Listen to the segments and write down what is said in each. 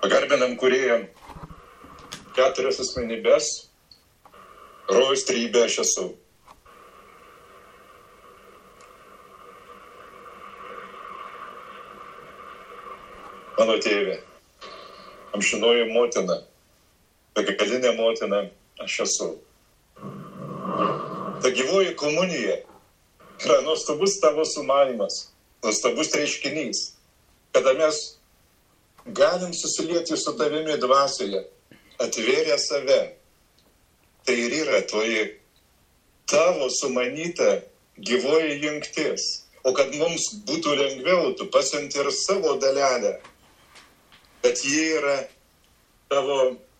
Pagarbinam Kūrėją 4 asmenybės, Rojus trybė aš esu. Mano tėvė, amžinoji motina, begalinė motina aš esu. Ta gyvoji komunija yra nuostabus tavo sumanymas, nuostabus reiškinys, kada mes galim susilieti su tavimi dvasioje, atvėrę save. Tai ir yra toji tavo sumanyta gyvoji jungtis. O kad mums būtų lengviau, tu pasiunti ir savo dalelę. Bet ji yra tavo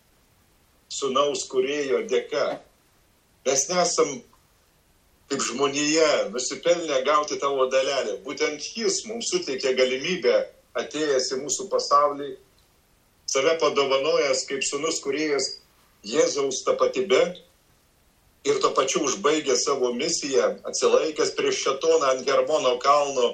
sūnaus Kūrėjo dėka. Mes nesam kaip žmonija nusipelnę gauti tavo dalelę. Būtent jis mums suteikė galimybę, atėjęs į mūsų pasaulį, save padovanojęs kaip sūnus Kūrėjas Jėzaus tapatybe ir tuo pačiu užbaigė savo misiją, atsilaikęs prieš šėtoną ant Hermono kalno,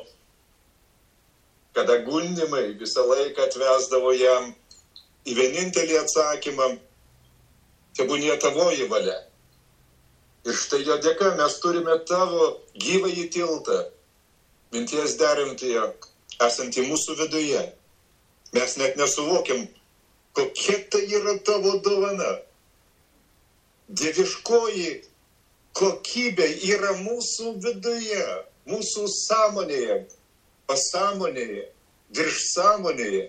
kada gundymai visą laiką atvesdavo jam į vienintelį atsakymą, tebūnie tavoji valia. Ir štai jo dėka mes turime tavo gyvąjį tiltą, minties derintoje, esantį mūsų viduje. Mes net nesuvokiam, kokia tai yra tavo dovana. Dieviškoji kokybė yra mūsų viduje, mūsų sąmonėje, pasąmonėje, virš sąmonėje.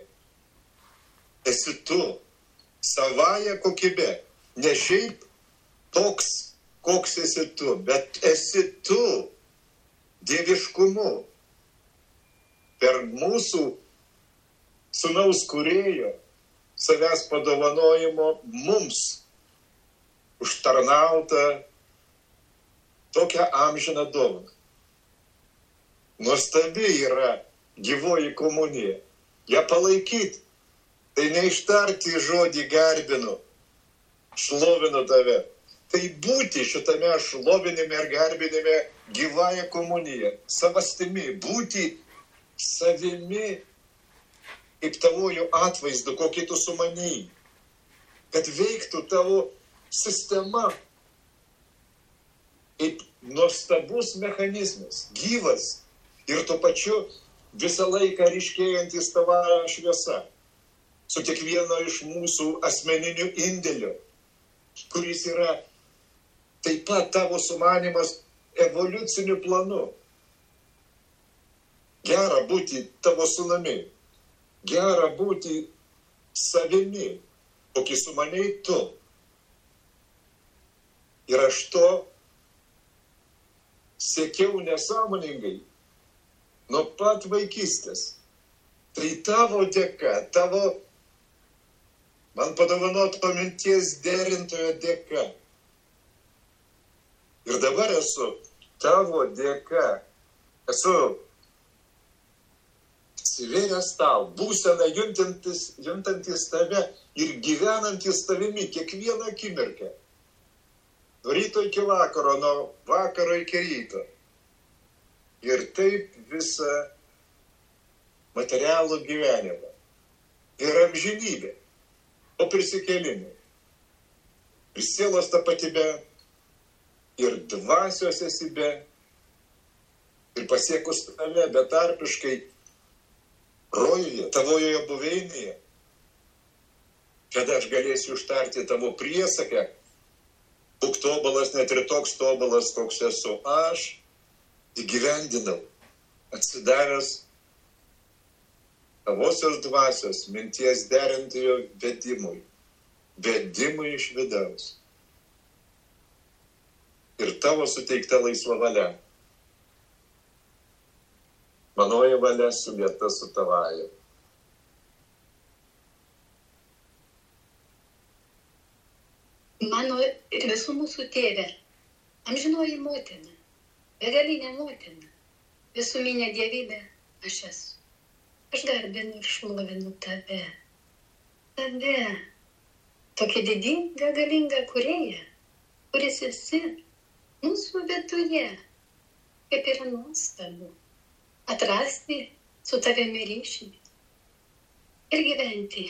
Esi tu, savąja kokybė. Ne šiaip toks, koks esi tu, bet esi tu dieviškumu. Per mūsų sūnaus Kūrėjo savęs padovanojimo mums užtarnautą tokią amžiną dovaną. Nuostabi yra gyvoji komunija. Ja palaikyti, tai neištarti žodį garbinu, šlovinu tave. Tai būti šitame šlovinime ir garbinime gyvąją komuniją, savastimi, būti savimi, kaip tavojų atvaizdu, kokį tu sumanėjai, kad veiktų tavo sistema, kaip nuostabus mechanizmas, gyvas ir tuo pačiu visą laiką ryškėjantis tavąją šviesa, su kiekvieno iš mūsų asmeniniu indėliu, kuris yra taip pat tavo sumanymas evoliuciniu planu. Gera būti tavo sūnumi, gera būti savimi, kokį sumanei tu. Ir aš to siekiau nesąmoningai nuo pat vaikystės. Tai tavo dėka, tavo man padovanoto minties derintojo dėka. Ir dabar esu tavo dėka. Esu atsivėręs tau, būsena juntantis tave ir gyvenantis tavimi kiekvieną akimirką. Nuo ryto iki vakaro, nuo vakaro iki ryto. Ir taip visą materialų gyvenimą. Ir amžinybė. O prisikėlimui. Ir sielos tapatybė. Ir dvasios esybė. Ir pasiekus tave betarpiškai rojuje, tavojoje buveinėje. Kada aš galėsiu užtarti tavo priesaką. Būk tobulas, net ir toks tobulas, koks esu aš, įgyvendinau, atsidavęs tavosios dvasios minties derintojo vedimui iš vidaus. Ir tavo suteikta laisva valia. Manoji valia sulieta su tavaja. Mano ir visų mūsų tėvė, amžinoji motina, begalinė motina, visuminė dievybė, aš esu. Aš garbinu ir šlovinu tave. Tave, tokia didinga, galinga Kūrėja, kuris esi mūsų viduje, kaip yra nuostabu, atrasti su tavimi ryšį ir gyventi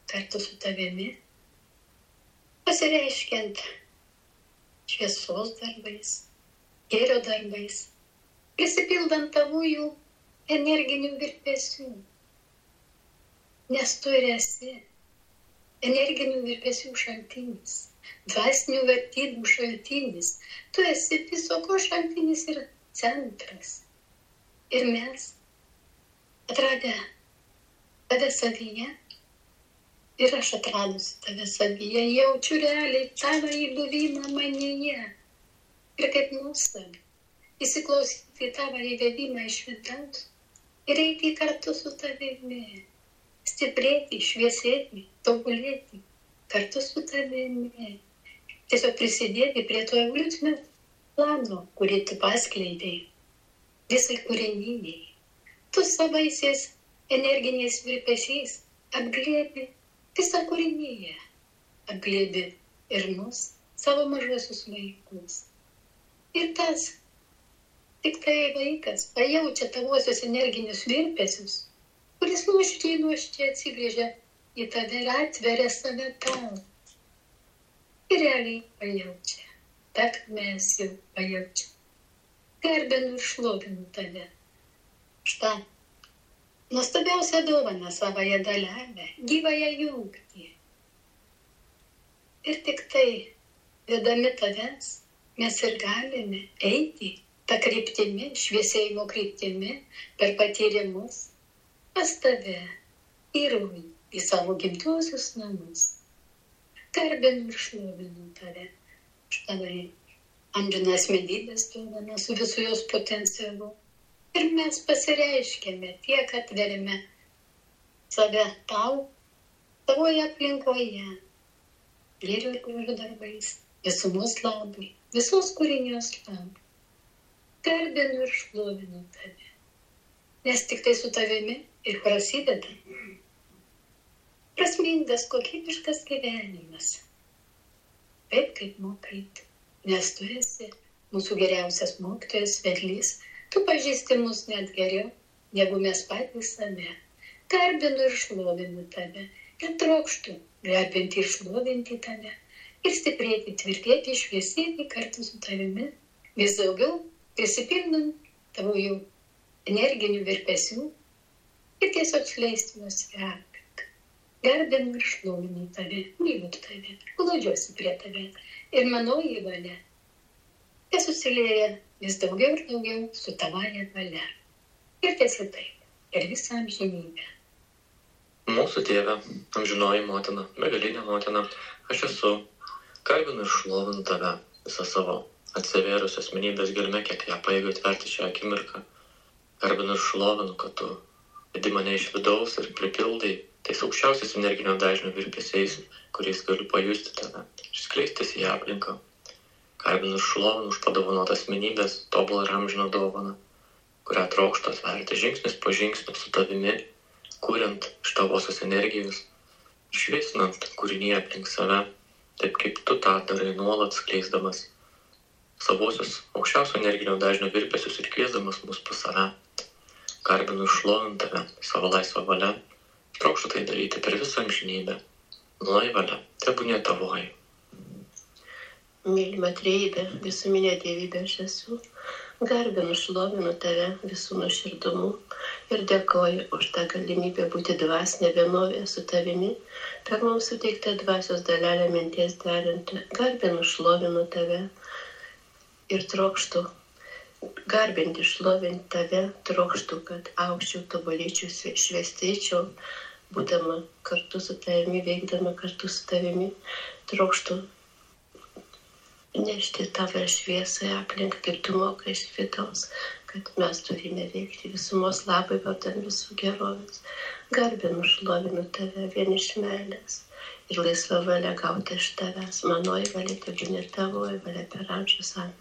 kartu su tavimi, pasireiškiant šviesos darbais, gėrio darbais, prisipildant tavųjų energinių virpesių. Nes tu ir esi energinių virpesių šaltinis, dvasinių vertybių šaltinis. Tu esi viso ko šaltinis ir centras. Ir mes, atradę tave savyje, ir aš atradusi tave savyje, jaučiu realiai tavo įbuvimą manyje. Ir kaip nuostabu, įsiklausyti tavo įvedimą iš vidaus ir eiti kartu su tavimi, stiprėti, šviesėti, tobulėti kartu su tavimi. Tiesiog prisidėti prie to evoliucinio plano, kurį tu paskleidei visai kūrinijai. Tu savaisiais energiniais virpesiais apglėbi visą kūriniją, apglėbi ir mus, savo mažuosius vaikus. Ir tas, tik tai vaikas pajaučia tavosios energinius virpesius, kuris nuoširdžiai atsigrėžia į tave ir atveria save tau. Ir realiai pajaučia, tak mes jau pajaučiam. Garbinu ir šlovinu tave. Štai, nuostabiausia dovana savąją dalelę, gyvąją jungtį. Ir tik tai, vedami tavęs, mes ir galime eiti tą kryptimi, šviesėjimo kryptimi, per patyrimus, pas tave įrūjį į savo gimtuosius namus. Garbinu ir šlovinu tave. Štai amžiną asmenybės dovana su visų jos potencialu. Ir mes pasireiškėme tiek, atveriame save tau, tavoje aplinkoje, gėrio ir grožio darbais, visumos labui, visos kūrinijos labui. Garbinu ir šlovinu tave, nes tik tai su tavimi ir prasideda prasmingas, kokybiškas gyvenimas. Taip, kaip mokai, nes tu esi mūsų geriausias mokytojas, vedlys. Tu pažįsti mus net geriau, negu mes patys save. Garbinu ir šlovinu tave. Ir trokštu garbinti ir šlovinti tave. Ir stiprėti, tvirtėti, šviesėti kartu su tavimi. Vis daugiau prisipildant tavųjų energinių virpesių ir tiesiog skleisti juos į aplinką. Garbinu ir šlovinu tave, myliu tave, glaudžiuosi prie tave. Ir manoji valia susilieja vis daugiau ir daugiau su tavaja valia. Ir tiesiog taip, ir visą amžinybę. Mūsų tėve, amžinoji motina, begalinė motina, aš esu, garbinu ir šlovinu tave visą savo atsivėrus asmenybės gelme, kiek ją pajėgiu atverti šią akimirką. Garbinu ir šlovinu, kad tu vedi mane iš vidaus ir pripildai tais aukščiausiais energinio dažnio virpesiais, kuriais galiu pajusti tave ir skleistis į aplinką. Garbinu ir šlovinu už padovanotą asmenybės, tobulą ir amžiną dovaną, kurią trokštu atverti žingsnis po žingsnio su tavimi, kuriant iš tavosios energijos, šviesinant kūrinyje aplink save, taip kaip tu tą darai nuolat skleisdamas savosios aukščiausio energinio dažnio virpesius ir kviesdamas mus pas save. Garbinu ir šlovinu tave savo laisvą valią, trokštu tai daryti per visą amžinybę. Manoji valia, tebūnie tavoji. Mylima trejybė, visuminė dievybė aš esu. Garbinu, šlovinu tave visų nuoširdumu ir dėkoju už tą galimybę būti dvasinė vienovė su tavimi, per mums suteiktą dvasios dalelę minties derinti. Garbinu, šlovinu tave ir trokštu garbinti, šlovinti tave, trokštu, kad aukščiau, tobulėčiau, šviestėčiau, būdama kartu su tavimi, veikdama kartu su tavimi, trokštu nešti tavo šviesą aplink, kaip tu mokai iš vidaus, kad mes turime veikti visumos labai, vardan visų gerovės. Garbinu, šlovinu tave vien iš meilės ir laisvą valią gauti iš tavęs. Manoji valia tebūnie ir tavoji valia per amžius. Amen.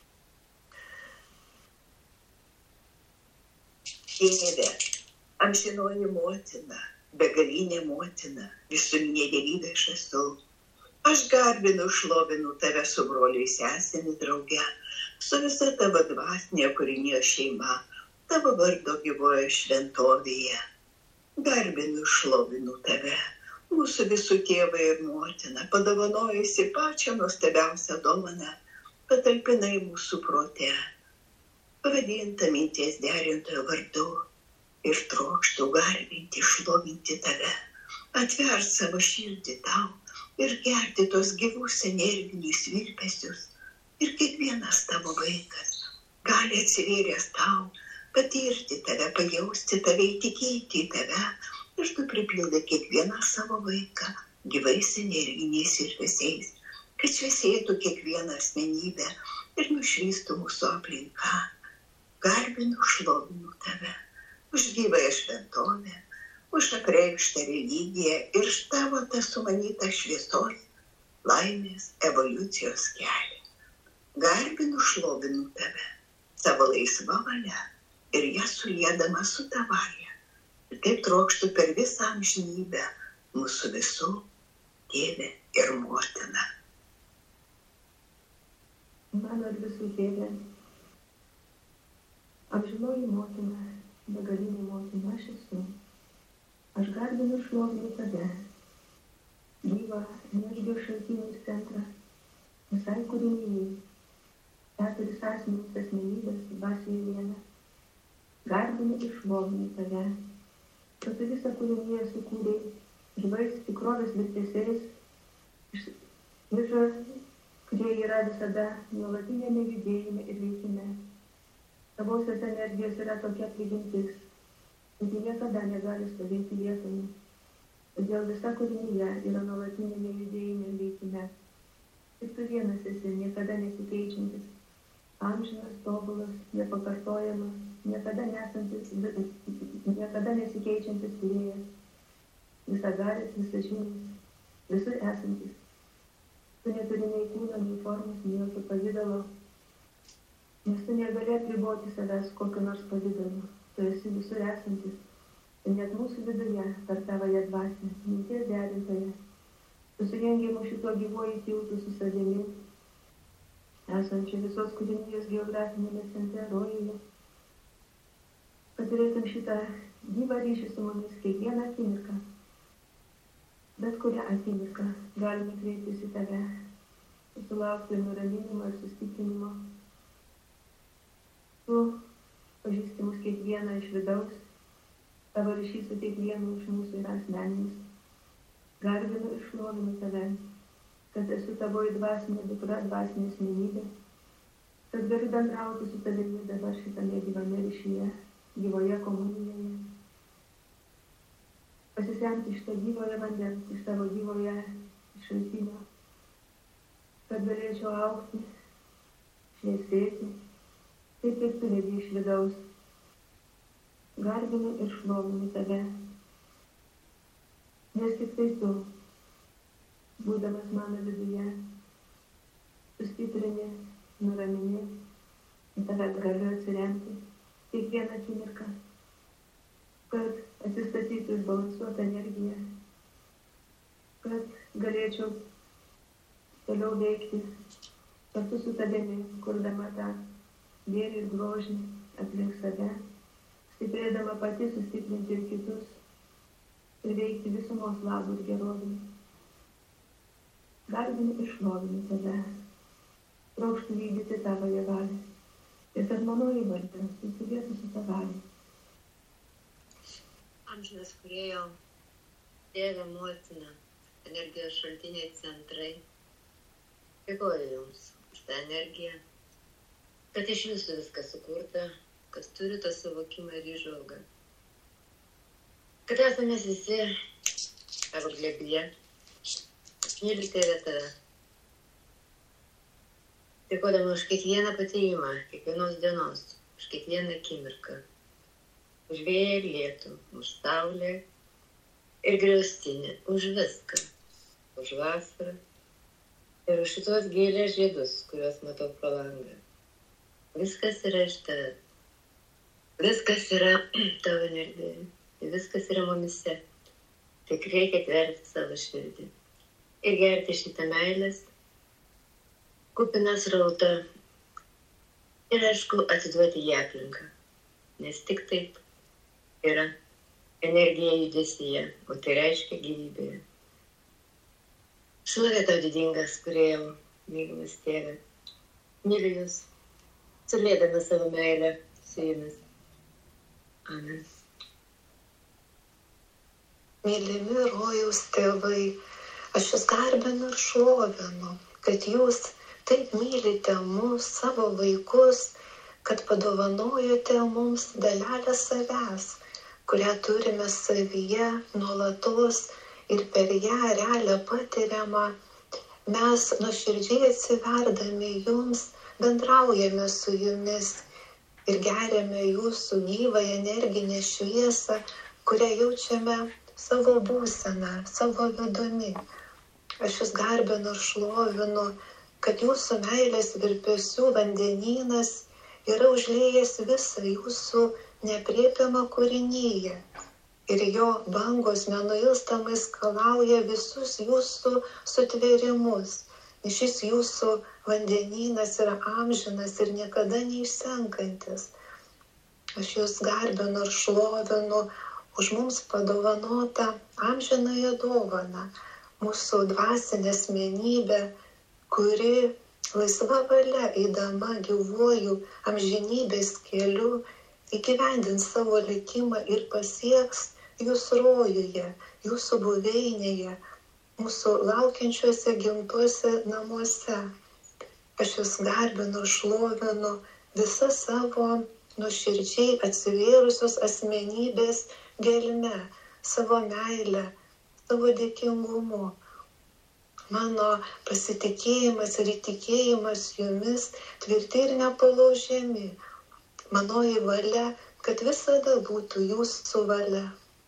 Tėve, amžinoji motina, begalinė motina, visuminė dievybė aš esu. Aš garbinu, šlovinu tave su broliu sesėmis drauge, su visa tavo dvasinė kūrinijos šeima, tavo vardo gyvoje šventovėje. Garbinu, šlovinu tave, mūsų visų tėvą ir motiną, padovanojusi pačią nuostabiausią dovaną, patalpinai mūsų prote, pavadinta minties derintojo vardu ir trokštų garbinti, šlovinti tave, atvert savo širdį tau ir gerti tos gyvus energinius virpesius. Ir kiekvienas tavo vaikas gali atsivėręs tau patirti tave, pajausti tave, įtikėti į tave. Ir tu pripildai kiekvieną savo vaiką gyvais energiniais virpesiais, kad šviesėtų kiekvieną asmenybę ir nušvystų mūsų aplinką. Garbinu, šlovinu tave už gyvąją šventovę, už apreikštą religiją ir už tavo tą sumanytą šviesos, laimės, evoliucijos kelią. Garbinu, šlovinu tave savo laisvą valią ir ją suliedama su tavaja. Ir taip trokštų per visą amžinybę mūsų visų tėvę ir motiną. Mano ir visų tėvė, amžinoji motina, begalinė motina aš esu. Aš garbinu, šlovinu tave, gyvą energijos šaltinį ir centrą, visai kūrinijai, 4 asmenys asmenybės, dvasioje viena. Garbinu ir šlovinu tave, kad tu visą kūriniją sukūrei gyvais tikrovės virpesiais, kurie yra visada nuolatinėme judėjime ir veikime. Tavosios energijos yra tokia prigimtis, kad ji niekada negali stovėti vietoje. Todėl visa kūrinyje yra nuolatinėme judėjime ir veikime. Tik tu vienas esi, niekada nesikeičiantis, amžinas, tobulas, nepakartojamas, niekada nesikeičiantis kūrėjas, visagaris, visažinis, visur esantis. Tu neturi nei kūno, nei formos, nei jokio pavydalo, nes tu negali apriboti savęs kokiu nors pavydalu. Tu esi visur esantis ir net mūsų viduje, per tavąją dvasią, minties derintoje. Tu sujungei mus šituo gyvuoju tiltu su savimi, esančiu visos kūrinijos geografinėme centre rojuje. Kad turėtum šitą gyvą ryšį su mumis kiekvieną akimirką. Bet kurią akimirką galime kreiptis į tave, sulaukti nuraminimo ir sustiprinimo. Tu pažįsti mus kiekvieną iš vidaus, tavo ryšys su kiekvienu iš mūsų yra asmeninis. Garbinu ir šlovinu tave, kad esu tavoji dvasinė dukra, dvasinė asmenybė, kad galiu bendrauti su tavimi dabar šitame gyvame ryšyje, gyvoje komunijoje. Pasisemti iš to gyvoje vandens, iš tavo gyvoje šaltinio, kad galėčiau augti, šviesėti, taip kaip tu vedi iš vidaus. Garbinu ir šlovinu tave, nes tik tai tu, būdamas mano viduje, sustiprini, nuramini, į tave galiu atsiremti kiekvieną akimirką, kad atsistatytų išbalansuotą energiją, kad galėčiau toliau veikti kartu su tavimi, kurdama tą gėrį ir grožį aplink save, stiprėdama pati sustiprinti ir kitus ir veikti visumos labų ir gerovį. Garbinu ir šlovinu tave, trokštų vykdyti tavoje valią ir kad manoji valdžia susilietų su tavimi. Amžinas kūrėjo, tėvė, motina, energijos šaltiniai centrai. Dėkoju Jums už tą energiją, kad iš Jūsų viskas sukurta, kad turi tą suvokimą ir įžvalgą. Kad esame visi tavo glėbyje. Myliu tėvę tave. Dėkodama už kiekvieną patyrimą, kiekvienos dienos, už kiekvieną akimirką, už vėją ir lietų, už saulę ir griaustinę, už viską, už vasarą ir už šitos gėlės žiedus, kuriuos matau pro langą. Viskas yra iš tave. Viskas yra tavo energija. Viskas yra mumise. Tik reikia atverti savo širdį ir gerti šitą meilės, kupiną srautą ir aišku atiduoti į aplinką, nes tik taip yra energija judesyje, o tai reiškia gyvybėje. Šlovė tau didingas, Kūrėjau, mylimas Tėve. Myliu Jūs, sulėdama savo meilę su Jumis. Amen. Mylimi rojaus tėvai, aš Jūs garbinu ir šlovinu, kad Jūs taip mylite mus, savo vaikus, kad padovanojote mums dalelę savęs, kurią turime savyje nuolatos ir per ją realią patiriamą. Mes nuoširdžiai atsiverdami Jums bendraujame su Jumis ir geriame Jūsų gyvą energinę šviesą, kurią jaučiame savo būseną, savo vidumi. Aš Jūs garbinu ir šlovinu, kad Jūsų meilės virpesių vandenynas yra užliejęs visą Jūsų neaprėpiamą kūrinyje ir jo bangos nenuilstamai skalauja visus Jūsų sutvėrimus. Šis Jūsų vandenynas yra amžinas ir niekada neišsenkantis. Aš Jūs garbinu ir šlovinu už mums padovanotą amžinąją dovaną, mūsų dvasinę asmenybę, kuri laisva valia eidama gyvuoju amžinybės keliu įgyvendins savo likimą ir pasieks Jūsų rojuje, Jūsų buveinėje, mūsų laukiančiuose gimtuose namuose. Aš Jūs garbinu ir šlovinu visą savo nuoširdžiai atsivėrusios asmenybės gelme, savo meilę, savo dėkingumu. Mano pasitikėjimas ir įtikėjimas Jumis tvirti ir nepalaužiami. Manoji valia, kad visada būtų Jūsų valia.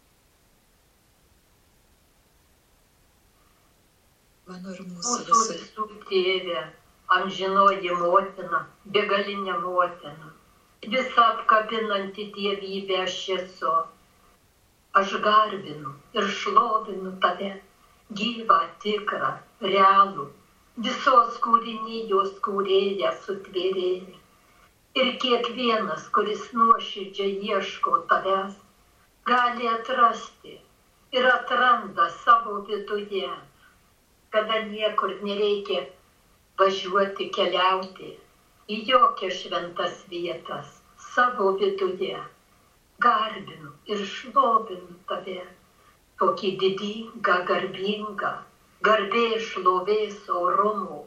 Mano ir mūsų visų Tėvė, amžinoji motina, begalinė motina, visą apkabinanti dievybę aš esu. Aš garbinu ir šlovinu Tave, gyvą, tikrą, realų, visos kūrinijos kūrėją, sutvėrėją. Ir kiekvienas, kuris nuoširdžiai ieško Tavęs, gali atrasti ir atranda savo viduje, kada niekur nereikia važiuoti, keliauti į jokias šventas vietas, savo viduje. Garbinu ir šlovinu Tave, tokį didingą, garbingą, garbės, šlovės, orumo,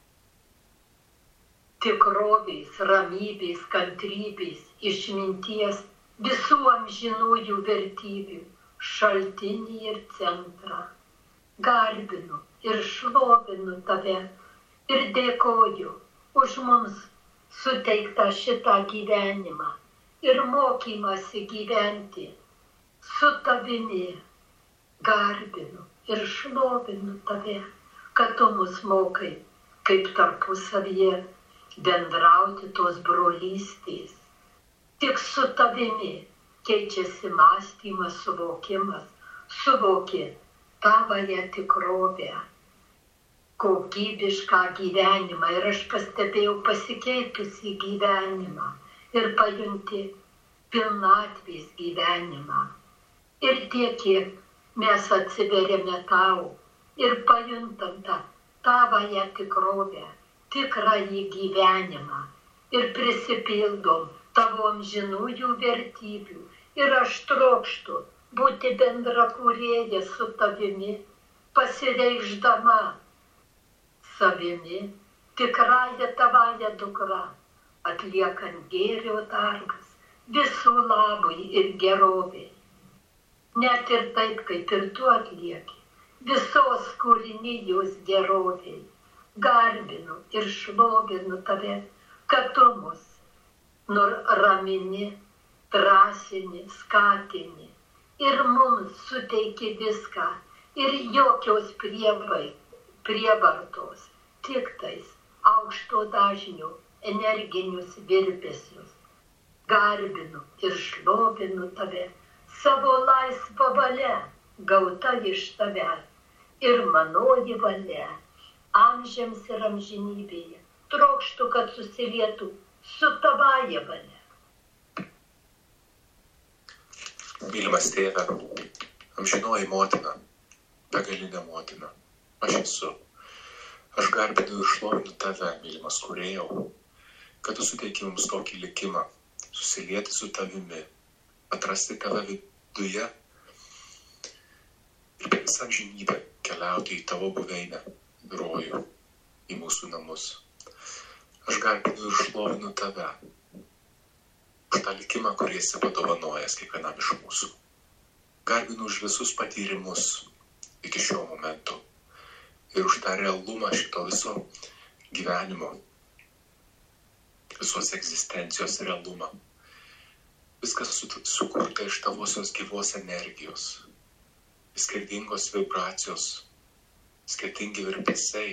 tikrovės, ramybės, kantrybės, išminties, visų amžinųjų vertybių, šaltinį ir centrą. Garbinu ir šlovinu Tave ir dėkoju už mums suteiktą šitą gyvenimą ir mokymąsi gyventi su Tavimi. Garbinu ir šlovinu Tave, kad Tu mus mokai, kaip tarpusavyje bendrauti tos brolystės. Tik su Tavimi keičiasi mąstymas, suvokimas, suvoki tavąją tikrovę, kokybišką gyvenimą. Ir aš pastebėjau pasikeitusi gyvenimą ir pajunti pilnatvės gyvenimą. Ir tiek, kiek mes atsiveriame Tau ir pajuntam tą tavąją tikrovę, tikrąjį gyvenimą ir prisipildom Tavo amžinųjų vertybių. Ir aš trokštu būti bendra kūrėja su Tavimi, pasireikšdama savimi, tikrąją Tavąją dukrą, atliekant gėrio darbus visų labui ir geroviai. Net ir taip, kaip ir Tu atlieki, visos kūrinijos geroviai. Garbinu ir šlovinu Tave, kad Tu mus nuramini, drąsini, skatini ir mums suteiki viską ir jokios prievartos, tik tais aukšto dažnio energinius virpesius. Garbinu ir šlovinu Tave, savo laisvą valią gauta iš Tavęs ir manoji valia amžiams ir amžinybėje. Trokštu, kad susilietų su Tavąja valia. Mylimas Tėve, amžinoji motina, begalinė motina, aš esu. Aš garbinu ir šlovinu tave, mylimas kūrėjau, kad tu suteiki mums tokį likimą, susilieti su tavimi, atrasti tave viduje ir per visą amžinybę keliauti į tavo buveinę, rojų, į mūsų namus. Aš garbinu ir šlovinu tave už tą likimą, kurį esi padovanojęs kiekvienam iš mūsų. Garbinu už visus patyrimus iki šio momento ir už tą realumą šito viso gyvenimo, visos egzistencijos realumą. Viskas sukurta iš tavosios gyvos energijos, skirtingos vibracijos, skirtingi virpesiai,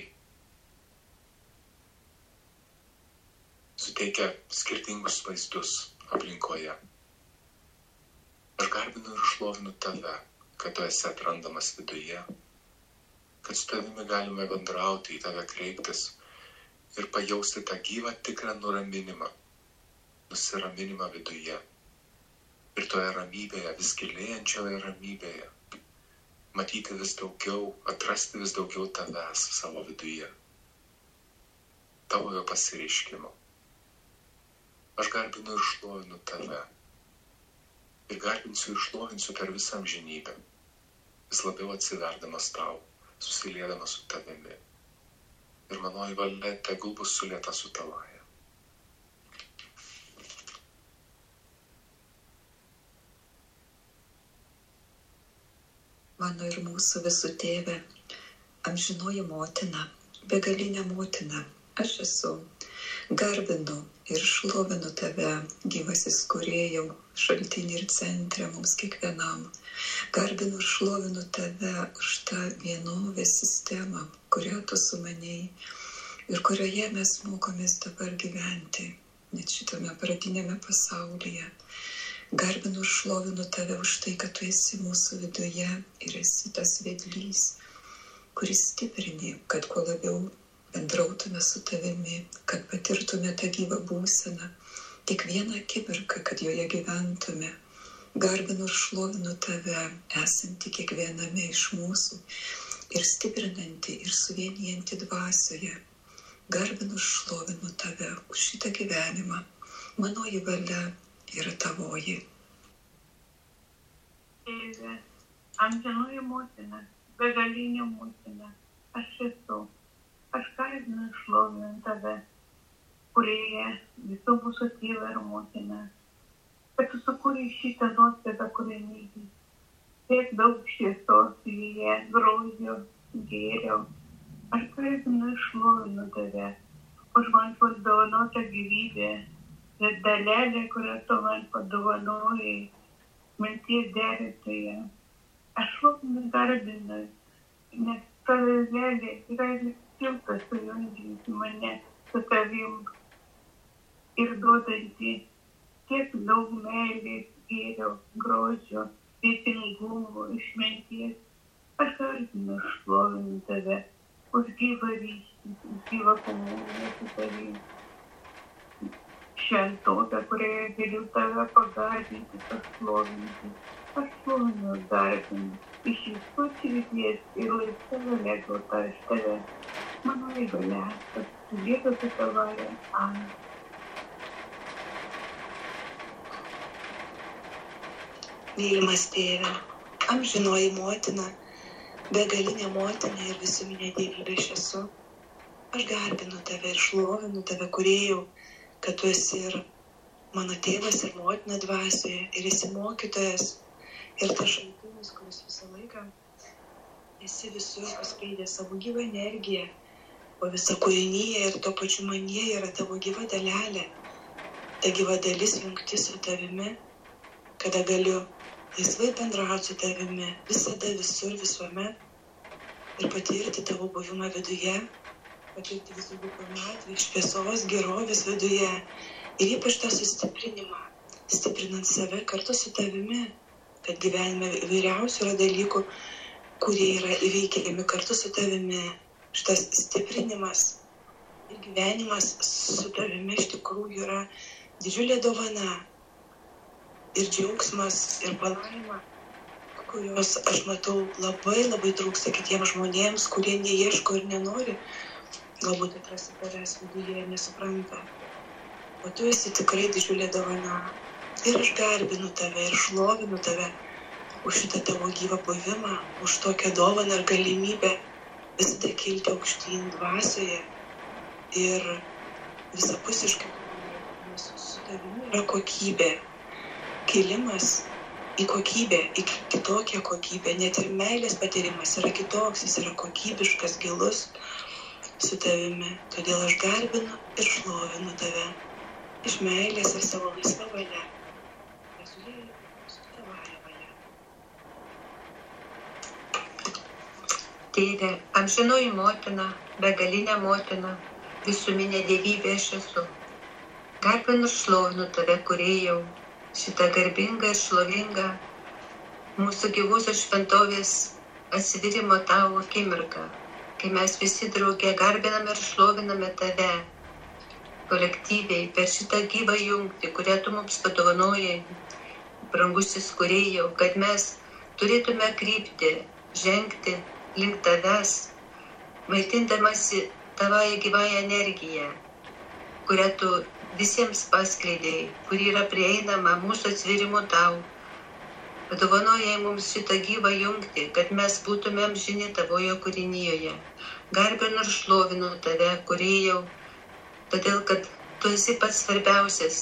suteikia skirtingus vaizdus aplinkoje. Aš garbinu ir šlovinu tave, kad tu esi atrandamas viduje, kad su tavimi galime bendrauti, į tave kreiptis ir pajausti tą gyvą tikrą nuraminimą, nusiraminimą viduje. Ir toje ramybėje, vis gilėjančioje ramybėje, matyti vis daugiau, atrasti vis daugiau tavęs savo viduje, tavojo pasireiškimo. Aš garbinu ir šlovinu tave. Ir garbinsiu ir šlovinsiu per visą amžinybę, vis labiau atsiverdamas tau, susiliedamas su tavimi. Ir manoji valia tegul bus sulieta su tavaja. Mano ir mūsų visų tėve, amžinoji motina, begalinė motina, aš esu. Garbinu ir šlovinu tave, gyvasis kūrėjau, šaltinį ir centrą mums kiekvienam. Garbinu ir šlovinu tave už tą vienovės sistemą, kurią tu sumanei ir kurioje mes mokomės dabar gyventi, net šitame pradinėme pasaulyje. Garbinu ir šlovinu tave už tai, kad tu esi mūsų viduje ir esi tas vedlys, kuris stiprini, kad kuo labiau bendrautume su tavimi, kad patirtume tą gyvą būseną, kiekvieną akimirką, kad joje gyventume. Garbinu ir šlovinu tave, esantį kiekviename iš mūsų ir stiprinantį ir suvienijantį dvasioje. Garbinu ir šlovinu tave už šitą gyvenimą. Manoji valia yra tavoji. Tėve, amžinoji motina, begalinė motina, aš esu. Aš garbinu ir šlovinu tave, kūrėja, visų mūsų tėvą ir motiną, kad tu sukūrei šitą nuostabią kūrinį. Tiek daug šviesos joje, grožio, gėrio. Aš garbinu ir šlovinu tave už man padovanotą gyvybę ir dalelę, kurią tu man padovanojai, minties derėtoje. Aš šlovinu ir garbinu, nes ta dalelė yra tiltas sujungianti mane su tavim ir duodanti tiek daug meilės, gėrio, grožio, teisingumo, išminties. Aš garbinu ir šlovinu tave už gyvą ryšį, už gyvą komuniją su tavim. Šventotę, kurioje galiu tave pagarbinti, pašlovinti. Aš šlovinu ir garbinu iš visos širdies ir laisva valia gauta iš tave. Mano valia, kad sulieka su tavaja. Amen. Mylimas tėve, amžinoji motina, begalinė motina ir visuminė dievybė aš esu. Aš garbinu tave ir šlovinu tave, kūrėjau, kad tu esi ir mano tėvas ir motina dvasioje, ir esi mokytojas, ir tas šaltinis, kuris visą laiką esi visur paskleidęs savo gyvą energiją, o visa kūrinyje ir tuo pačiu manyje yra tavo gyva dalelė, ta gyva dalis jungti su tavimi, kada galiu laisvai bendrauti su tavimi, visada, visur, visuomet ir patirti tavo buvimą viduje, patirti visų pilnatvės, šviesos, gerovės viduje ir ypač tą sustiprinimą, stiprinant save kartu su tavimi, kad gyvenime įvairiausių yra dalykų, kurie yra įveikiami kartu su tavimi. Šitas stiprinimas ir gyvenimas su tavimi iš tikrųjų yra didžiulė dovana ir džiaugsmas ir palaima, kurios aš matau labai trūksta kitiems žmonėms, kurie neieško ir nenori, galbūt atrasti tavęs viduje ir nesupranta. O tu esi tikrai didžiulė dovana. Ir aš garbinu tave ir šlovinu tave už šitą tavo gyvą buvimą, už tokią dovaną ir galimybę visada kilti aukštyn dvasioje ir visapusiškai, nes su tavimi yra kokybė. Kilimas į kokybę, į kitokią kokybę, net ir meilės patyrimas yra kitoks, jis yra kokybiškas, gilus su tavimi. Todėl aš garbinu ir šlovinu tave iš meilės ir savo laisvą valią. Su tavąja valia. Tėve, amžinoji motina, begalinė motina, visuminė dievybė aš esu. Garbinu ir šlovinu tave, kūrėjau, šitą garbingą ir šlovingą mūsų gyvosios šventovės atsivirimo tavo akimirką, kai mes visi drauge garbiname ir šloviname tave kolektyviai per šitą gyvą jungtį, kurią tu mums padovanojai, brangusis kūrėjau, kad mes turėtume krypti, žengti link tavęs, maitindamasi tavąją gyvąją energiją, kurią tu visiems paskleidėjai, kuri yra prieinama mūsų atsivėrimo tau. Padovanojai mums šitą gyvą jungtį, kad mes būtume amžini tavoje kūrinyje. Garbinu ir šlovinu tave, kūrėjau, todėl, kad tu esi pats svarbiausias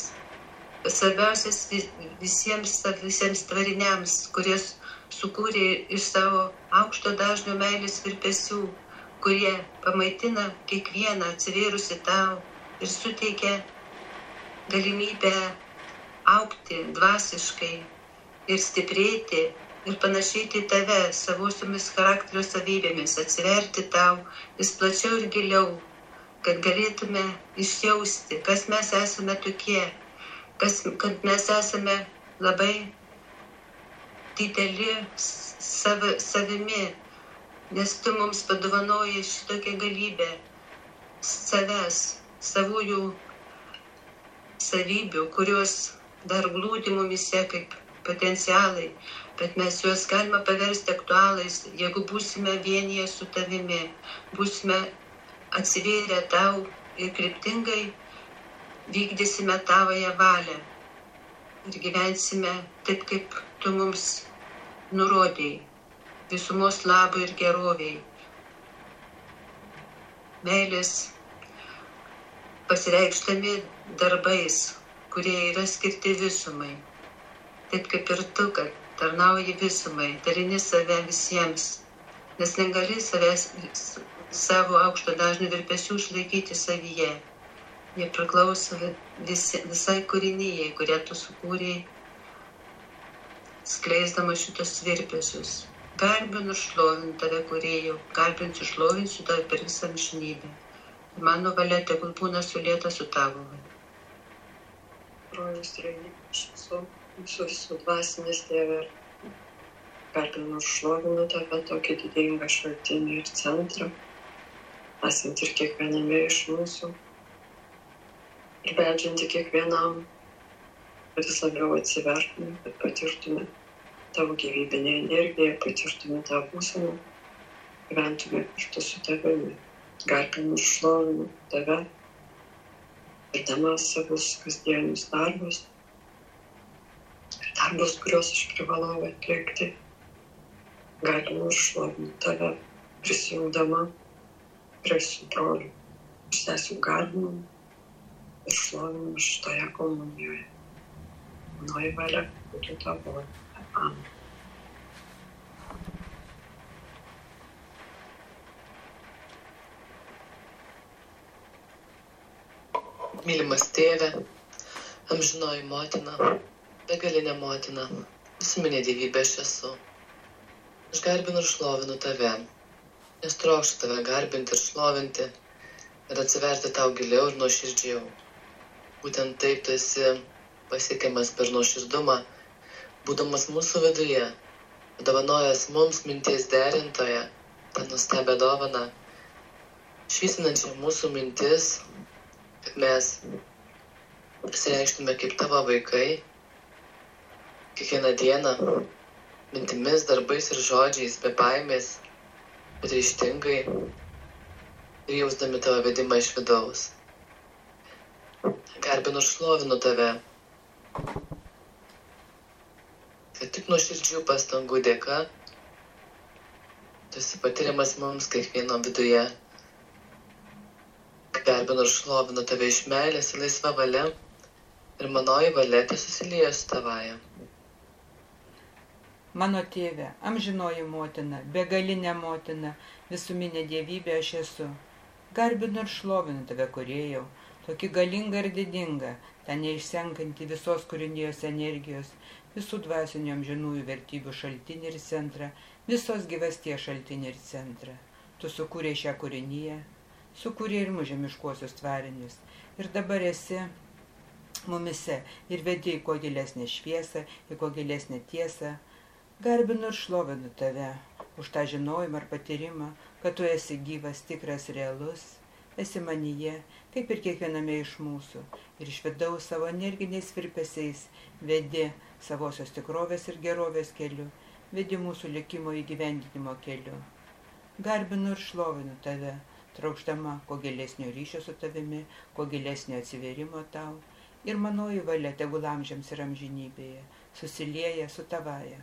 visiems tvariniams, kurios sukūrė iš savo aukšto dažnio meilės virpesių, kurie pamaitina kiekvieną atsivėrusi tau ir suteikia galimybę augti dvasiškai ir stiprėti ir panašėti į tave savosiomis charakterio savybėmis, atsiverti tau vis plačiau ir giliau, kad galėtume išjausti, kas mes esame tokie, kad mes esame labai dideli savimi, nes tu mums padovanoji šitokią galybę savęs, savųjų savybių, kurios dar glūdi mumise kaip potencialai, bet mes juos galime paversti aktualais, jeigu būsime vienyje su tavimi, būsime atsivėrę tau ir kryptingai vykdysime tavoje valią ir gyvensime taip, kaip tu mums nurodėjai, visumos labui ir geroviai. Meilės pasireikštami darbais, kurie yra skirti visumai. Taip kaip ir tu, kad tarnauji visumai, dalini save visiems, nes negali savo aukšto dažnių virpesių išlaikyti savyje. Jie priklauso visai kūrinyjei, kurią tu sukūrei, skleisdamas šitos virpesius. Garbinu ir šlovinu tave, kūrėjau, garbinsiu, šlovinsiu tave per visą amžinybę. Mano valia tegul būna sulieta su tavo valia. Rojus trejybė, aš esu visų dvasinės tėvė. Garbinu ir šlovinu tave, tokį didingą šaltinį ir centrą, esant ir kiekviename iš mūsų. Ir beldžianti kiekvienam, kad vis labiau atsivertume, kad patirtume tavo gyvybinę energiją, patirtume tą būseną, gyventume kartu su tavimi. Garbinu ir šlovinu tave, dirbdama savus kasdienius darbus ir darbus, kuriuos aš privalau atlikti. Garbinu ir šlovinu tave, prisijungdama prie su broliu ir sesių garbinu ir šlovinu šitoje komunijoje. Manoji valia būtų tavo. Amen. Mylimas tėve, amžinoji motina, begalinė motina, visuminė dievybė aš esu. Aš garbinu ir šlovinu tave, nes trokštu tave garbinti ir šlovinti ir atsiverti tau giliau ir nuoširdžiau. Būtent taip tu esi pasiekiamas per nuoširdumą, būdamas mūsų viduje, padovanojęs mums minties derintoje, tą nuostabią dovaną, šviesinančią mūsų mintis, kad mes pasireikštume kaip tavo vaikai, kiekvieną dieną mintimis, darbais ir žodžiais, be baimės, bet ryžtingai ir jausdami tavo vedimą iš vidaus. Garbinu ir šlovinu tave, kad tik nuoširdžių pastangų dėka tu esi patiriamas mums kiekvieno viduje. Garbinu ir šlovinu tave iš meilės ir laisva valia ir manoji valia tesusilieja su tavaja. Mano tėve, amžinoji motina, begalinė motina, visuminė dievybė aš esu. Garbinu ir šlovinu tave, Kūrėjau, tokį galingą ir didingą, tą neišsenkanti visos kūrinijos energijos, visų dvasinių amžinųjų vertybių šaltinį ir centrą, visos gyvasties šaltinį ir centrą. Tu sukūrei šią kūriniją, sukūrei ir žemiškuosius tvarinius, ir dabar esi mumise ir vedi į kuo gilesnę šviesą, į kuo gilesnę tiesą. Garbinu ir šlovinu tave už tą žinojimą ir patyrimą, kad tu esi gyvas, tikras, realus, esi manyje, kaip ir kiekviename iš mūsų, ir iš vidaus savo energiniais virpesiais vedi savosios tikrovės ir gerovės keliu, vedi mūsų likimo įgyvendinimo keliu. Garbinu ir šlovinu tave, traukštama kuo gilesnio ryšio su tavimi, kuo gilesnio atsiverimo tau, ir manoji valia tegul amžiams ir amžinybėje susilieja su tavaja.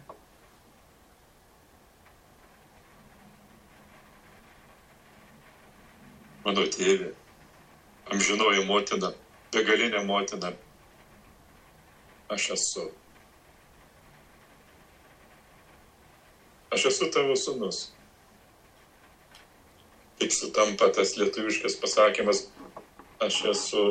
Mano tėvė, amžinoji motina, begalinė motina, aš esu. Aš esu tavo sūnus. Tik sutampa tas lietuviškas pasakymas, aš esu.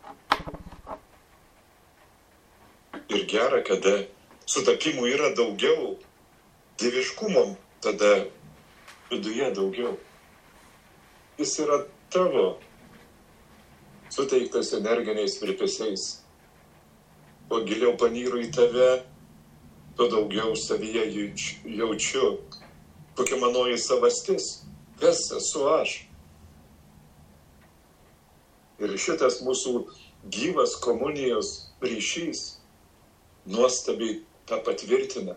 Ir gera, kada sutapimų yra daugiau, dieviškumo tada viduje daugiau. Jis yra tavo suteiktas energiniais virpesiais. Kuo giliau panyru į tave, tuo daugiau savyje jaučiu, kokia manoji savastis, kas esu aš. Ir šitas mūsų gyvas komunijos ryšys nuostabiai tą patvirtina.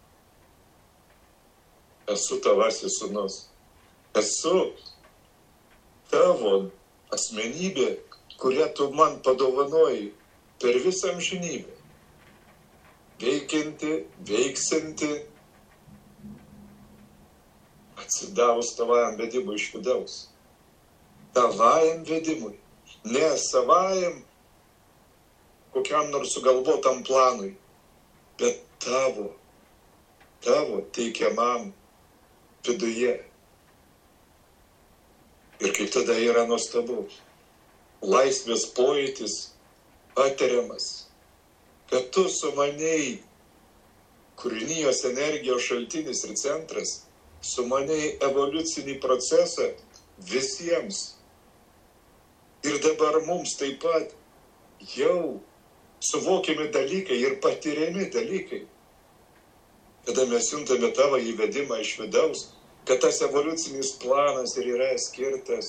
Esu tavasis sūnus. Esu tavo asmenybė, kurią tu man padovanojai per visą amžinybę. Veikianti, veiksinti, atsidavus tavajam vedimui iš vidaus. Tavajam vedimui, ne savajam kokiam nors sugalvotam planui, bet tavo teikiamam viduje. Ir kaip tada yra nuostabu, laisvės pojūtis patiriamas, kad tu sumanei kūrinijos energijos šaltinis ir centras, sumanei evoliucinį procesą visiems. Ir dabar mums taip pat jau suvokiami dalykai ir patiriami dalykai, kada mes juntame tavo įvedimą iš vidaus, kad tas evoliucinis planas ir yra skirtas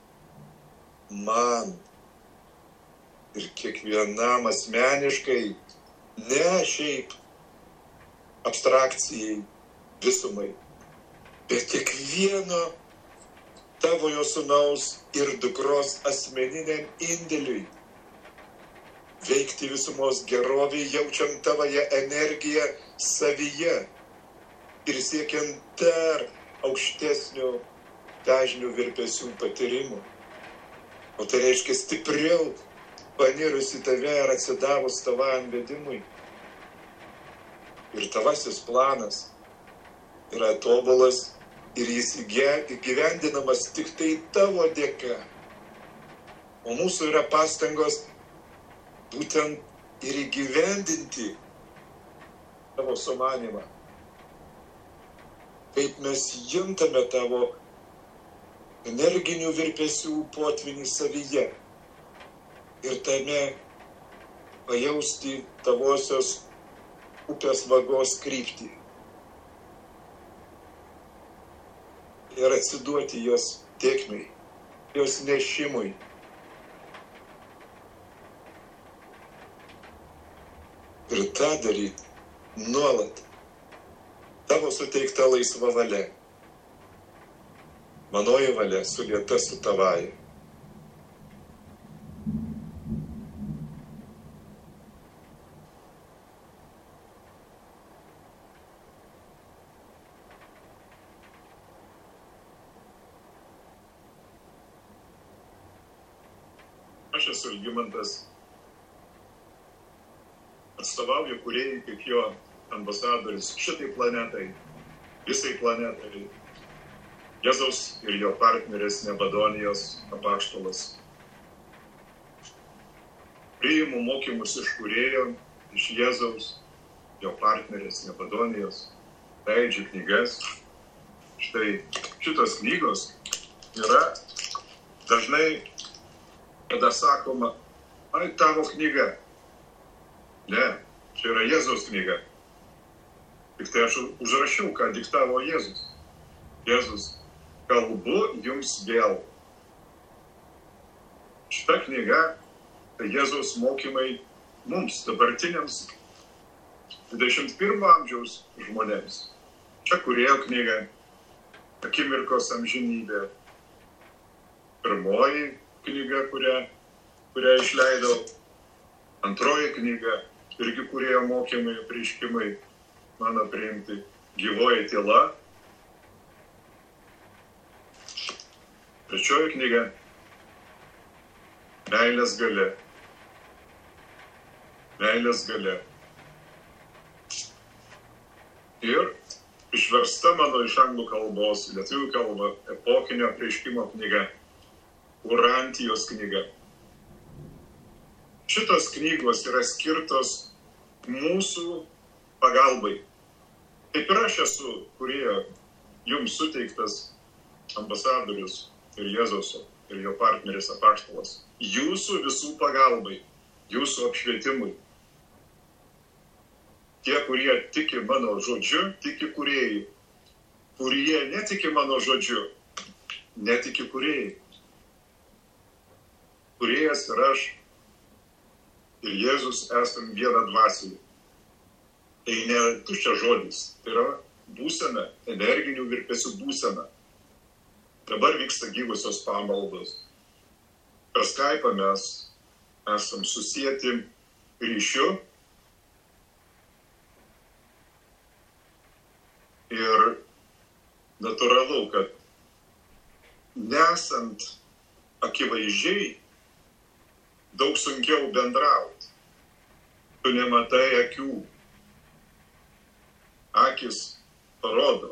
man ir kiekvienam asmeniškai, ne šiaip abstrakcijai visumai, bet kiekvieno tavojo sūnaus ir dukros asmeniniam indėliui veikti visumos gerovį, jaučiant tavoje energiją savyje ir siekiant dar aukštesnių dažnių virpesių patyrimų. O tai reiškia stipriau panirus į tave ir atsidavus tavam vedimui. Ir tavasis planas yra tobulas ir jis įgyvendinamas tik tai tavo dėka. O mūsų yra pastangos būtent ir įgyvendinti tavo sumanimą. Kaip mes juntame tavo energinių virpesių potvinį savyje ir tame pajausti tavosios upės vagos kryptį ir atsiduoti jos tėkmei, jos nešimui. Ir tą daryti nuolat, tavo suteikta laisva valia. Manoji valia sulieta su tavąja. Aš esu Algimantas, atstovauju kūrėjui kaip jo ambasadoris šitai planetai, visai planetai. Jėzaus ir jo partnerės Nebadonijos apaštalas. Priimu mokymus iš kūrėjo, iš Jėzaus, jo partnerės Nebadonijos, leidžiu knygas. Štai šitos knygos yra dažnai, kada sakoma, ai, tavo knyga. Ne, čia yra Jėzaus knyga. Tik tai aš užrašiau, ką diktavo Jėzus. Jėzus, kalbu jums vėl. Šita knyga tai Jėzaus mokymai mums, dabartiniams 21 amžiaus žmonėms. Čia kūrėjo knyga, akimirkos amžinybė. Pirmoji knyga, kurią išleidau. Antroji knyga, irgi kūrėjo mokymai, apreiškimai, mano priimti. Gyvoji tyla. Trečioji knyga, meilės galia. Meilės galia. Ir išversta mano iš anglų kalbos, lietuvių kalba, epokinio apreiškimo knyga. Urantijos knyga. Šitos knygos yra skirtos mūsų pagalbai. Kaip ir aš esu, kurie jums suteiktas ambasadorius ir Jėzaus ir jo partneris apaštalas. Jūsų visų pagalbai, jūsų apšvietimui. Tie, kurie tiki mano žodžiu, tiki kūrėjai. Kurie netiki mano žodžiu, netiki kūrėjai. Kūrėjas ir aš ir Jėzus esam viena dvasioje. Tai ne tuščias žodis, tai yra būsena, energinių virpesių būsena. Dabar vyksta gyvosios pamaldos. Per Skype'ą mes esam susieti ryšiu ir natūralu, kad nesant akivaizdžiai daug sunkiau bendrauti. Tu nematai akių. Akis parodo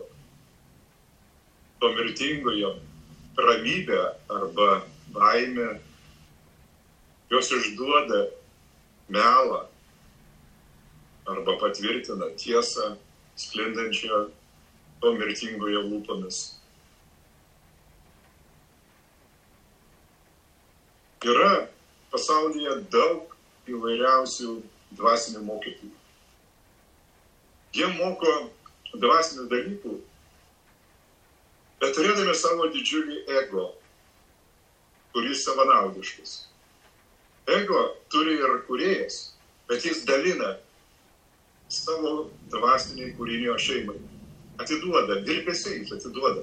to mirtingojo ramybę arba baimę. Jos išduoda melą arba patvirtina tiesą sklindančią to mirtingojo lūpomis. Yra pasaulyje daug įvairiausių dvasinių mokytojų. Jie moko dvasinių dalykų, bet turėdami savo didžiulį ego, kuris savanaudiškas. Ego turi ir kūrėjas, bet jis dalina savo dvasinį kūrinio šeimai. Atiduoda, virpesiais atiduoda.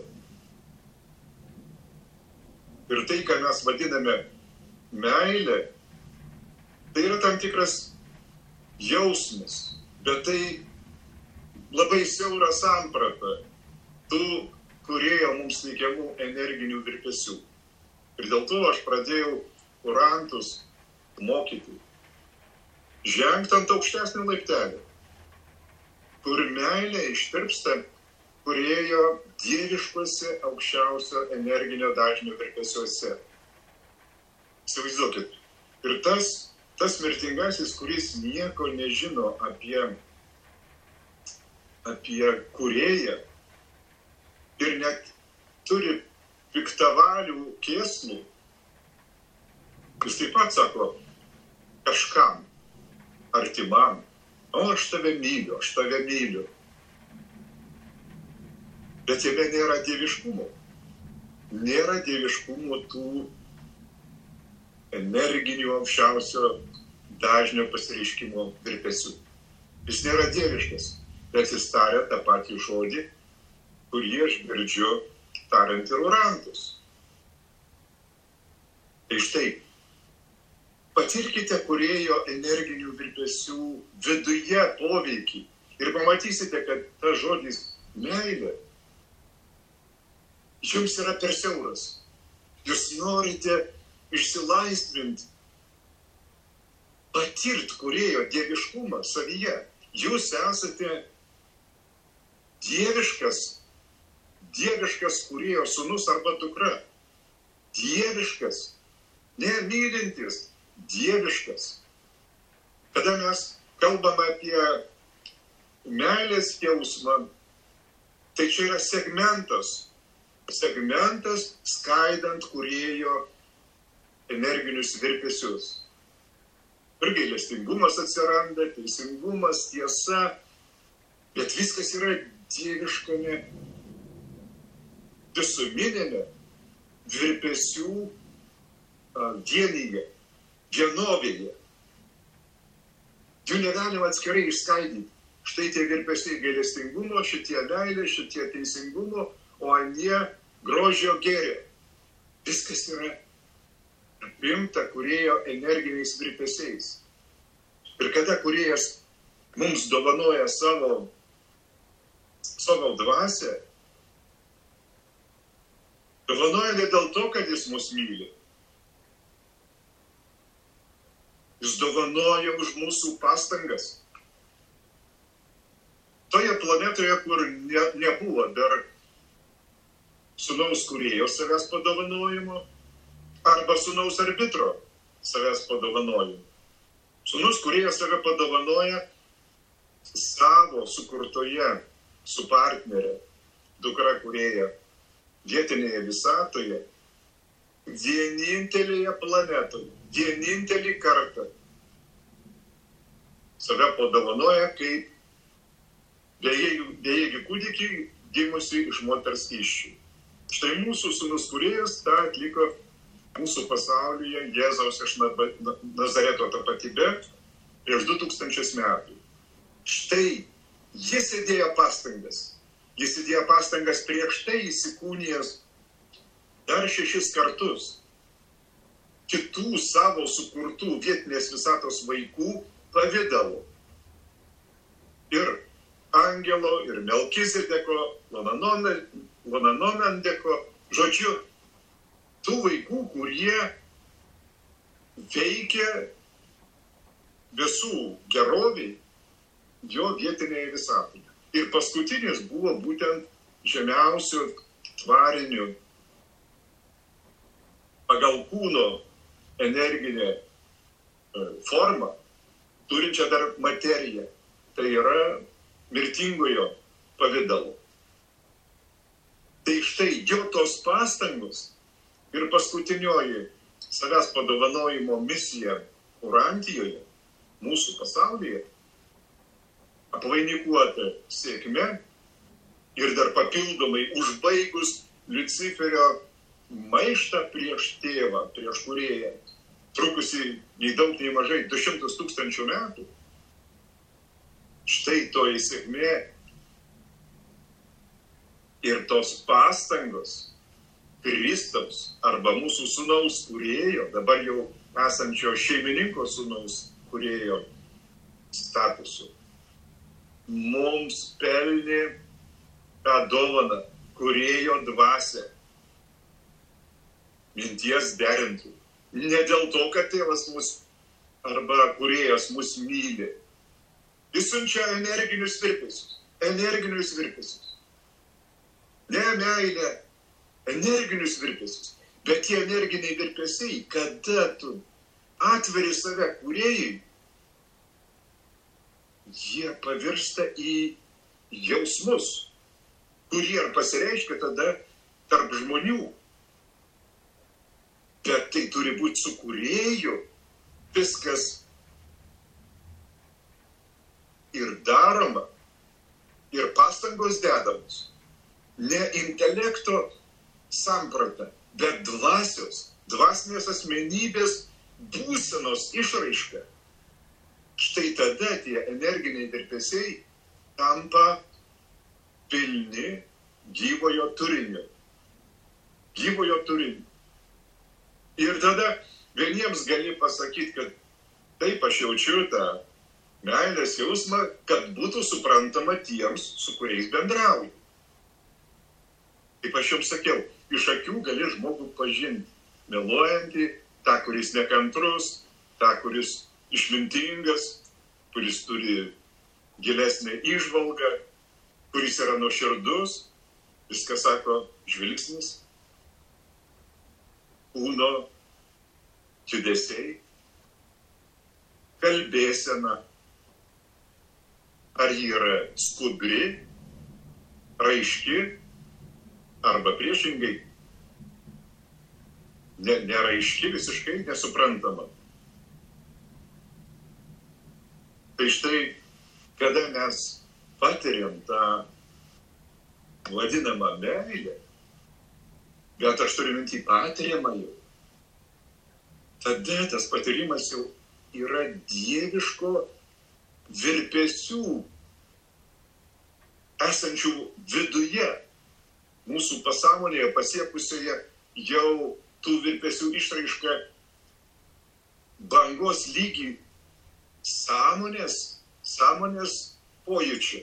Ir tai, ką mes vadiname meilė, tai yra tam tikras jausmas, bet tai labai siaura samprata tų kūrėjo mums teikiamų energinių virpesių. Ir dėl to aš pradėjau kurantus mokyti. Žengti ant aukštesnio laiptelio, kur meilė ištirpsta kūrėjo dieviškuose aukščiausio energinio dažnio virpesiuose. Įsivaizduokit. Ir tas mirtingasis, kuris nieko nežino apie kūrėją ir net turi piktavalių kėslų, jis taip pat sako kažkam, artimam, o aš tave myliu. Bet jame nėra dieviškumo. Nėra dieviškumo tų energinių aukščiausio dažnio pasireiškimo virpesių. Jis nėra dieviškas. bet jis taria tą patį žodį, kurį aš girdžiu tariant ir orantus. Tai štai, patirkite kūrėjo energinių virpesių viduje poveikį ir pamatysite, kad tas žodis meilė jums yra per siauras. Jūs norite išsilaisvinti, patirti kūrėjo dieviškumą savyje. Jūs esate dieviškas kūrėjo sūnus arba dukra. Dieviškas, ne mylintis, dieviškas. Kada mes kalbame apie meilės jausmą, tai čia yra segmentas skaidant kūrėjo energinius virpesius. Ir gailestingumas atsiranda, teisingumas, tiesa, bet viskas yra dieviškame visuminėme virpesių vienyje, vienovėje. Jų negalima atskirai išskaidyti. Štai tie virpesiai gailestingumo, šitie meilė, šitie teisingumo, o anie grožio gėrio. Viskas yra apimta kūrėjo energiniais virpesiais. Ir kada kūrėjas mums dovanoja savo dvasią, dovanoja ne dėl to, kad jis mus myli. Jis dovanoja už mūsų pastangas. Toje planetoje, kur nebuvo dar sūnaus kūrėjo savęs padovanojimo arba sūnaus arbitro savęs padovanojimo. Sūnus kūrėjas save padovanoja savo sukurtoje su partnerė, dukra kūrėja, vietinėje visatoje, vienintelėje planetoje, vienintelį kartą save padovanoja kaip bejėgį kūdikį gimusi iš moters įsčių. Štai mūsų sūnus kūrėjas tą atliko mūsų pasaulyje Jėzaus iš Nazareto tapatybė prieš 2000 metų. Štai jis įdėjo pastangas. Jis įdėjo pastangas prieš tai įsikūnijęs dar 6 kartus kitų savo sukurtų vietinės visatos vaikų pavidalų. Ir Angelo, ir Melkizedeko, Lonanonandeko, žodžiu, tų vaikų, kurie veikia visų geroviai jo vietinėje visatoje. Ir paskutinis buvo būtent žemiausių tvarinių pagal kūno energinę formą, turinčią dar materiją. Tai yra mirtingojo pavidalo. Tai štai jo tos pastangos ir paskutinioji savęs padovanojimo misija Urantijoje, mūsų pasaulyje, apvainikuota sėkme ir dar papildomai užbaigus Liuciferio maištą prieš tėvą, prieš kūrėją, trukusi nei daug, nei mažai 200 000 metų. Štai toji sėkmė ir tos pastangos Kristaus arba mūsų sūnaus kūrėjo, dabar jau esančio šeimininko sūnaus kūrėjo statusu, mums pelnė tą dovaną kūrėjo dvasią, minties derintų. Ne dėl to, kad tėvas mus arba kūrėjas mus myli. Jis siunčia energinius virpesius. Ne meilę, energinius virpesius. Bet tie energiniai virpesiai, kada tu atveri save kūrėjai, jie pavirsta į jausmus, kurie ir pasireiškia tada tarp žmonių. Bet tai turi būti su kūrėju viskas ir daroma, ir pastangos dedamos. Ne intelekto samprata, bet dvasinės asmenybės būsenos išraiška. Štai tada tie energiniai virpesiai tampa pilni gyvojo turinio. Gyvojo turinio. Ir tada vieniems gali pasakyti, kad taip aš jaučiu tą meilės jausmą, kad būtų suprantama tiems, su kuriais bendrauju. Kaip aš jums sakiau, iš akių gali žmogų pažinti. Meluojantį, tą, kuris nekantrus, tą, kuris išmintingas, kuris turi gilesnę įžvalgą, kuris yra nuoširdus, viską sako žvilgsnis, kūno judesiai, kalbėsena, ar ji yra skubri, raiški, arba priešingai, neraiški, visiškai nesuprantama. Tai štai, kada mes patiriam tą vadinamą meilę, bet aš turiu minti patiriamą jau, tada tas patyrimas jau yra dieviško virpesių esančių viduje, mūsų pasąmonėje pasiekusioje jau tų virpesių išraišką bangos lygį sąmonės pojūčių.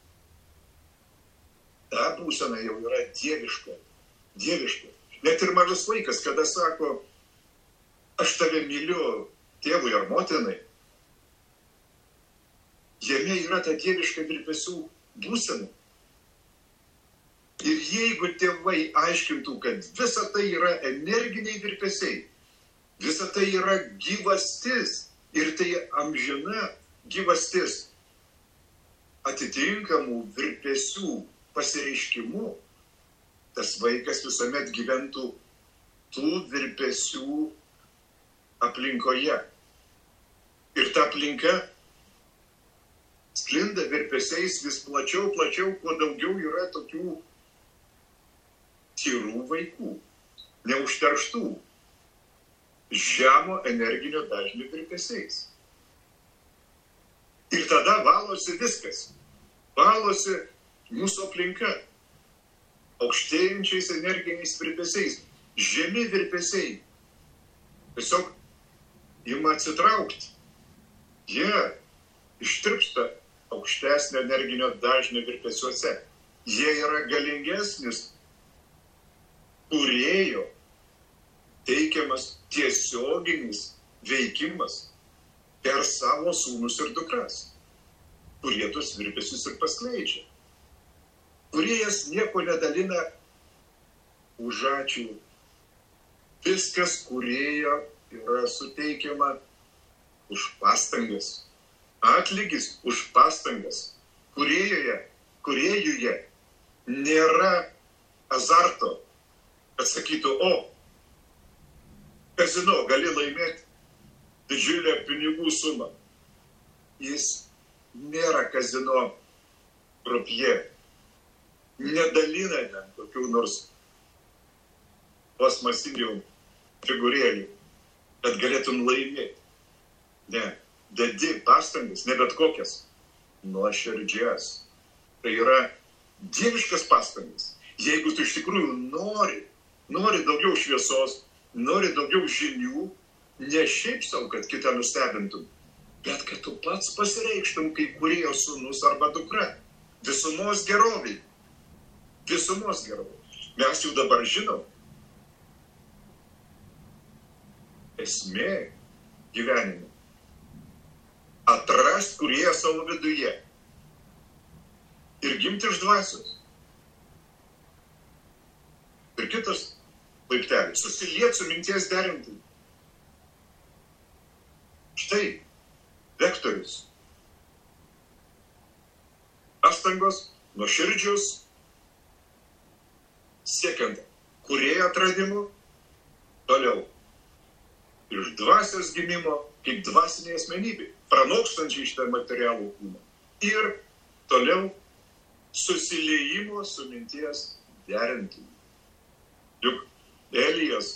Ta būsena jau yra dieviška. Net ir mažas vaikas, kada sako, aš tave myliu tėvui ar motinai, jame yra ta dieviška virpesių būsena. Ir jeigu tėvai aiškintų, kad visa tai yra energiniai virpesiai, visa tai yra gyvastis ir tai amžina gyvastis, atitinkamų virpesių pasireiškimu, tas vaikas visuomet gyventų tų virpesių aplinkoje. Ir ta aplinka sklinda virpesiais vis plačiau, kuo daugiau yra tokių tyrų vaikų, neužterštų, žemo energinio dažnio virpesiais. Ir tada valosi viskas. Valosi mūsų aplinka aukštėjančiais energiniais virpesiais. Žemi virpesiai tiesiog ima atsitraukti. Jie ištirpsta aukštesnio energinio dažnio virpesiuose. Jie yra galingesnis kūrėjo teikiamas tiesioginis veikimas per savo sūnus ir dukras, kurie tus virpesius ir paskleidžia. Kūrėjas nieko nedalina už ačiū. Viskas kūrėjo yra suteikiama už pastangas. Atlygis už pastangas. Kūrėjuje nėra azarto, kad sakytų, kazino gali laimėti didžiulę pinigų sumą. Jis nėra kazino krupjė. Nedalina ten kokių nors plastmasinių figūrėlių, kad galėtum laimėti. Ne, dedi pastangas, ne bet kokias, nuoširdžias. Tai yra dieviškas pastangas. Jeigu tu iš tikrųjų nori daugiau šviesos, nori daugiau žinių, ne šiaip savo, kad kitą nustebintum, bet kad tu pats pasireikštum kaip kūrėjo sūnus arba dukra. Visumos geroviai. Mes jau dabar žinom. Esmė gyvenime. Atrast kūrėją savo viduje. Ir gimti iš dvasios. Ir kitas laiptelis. Susiliet su minties derintojai. Štai vektorius. Pastangos, nuoširdžius, siekiant kūrėjo atradimų, toliau iš dvasios gimimo kaip dvasinė asmenybė, pranokstančiai šitą materialų kūną. Ir toliau susiliejimo su minties derintojai. Juk Elijas,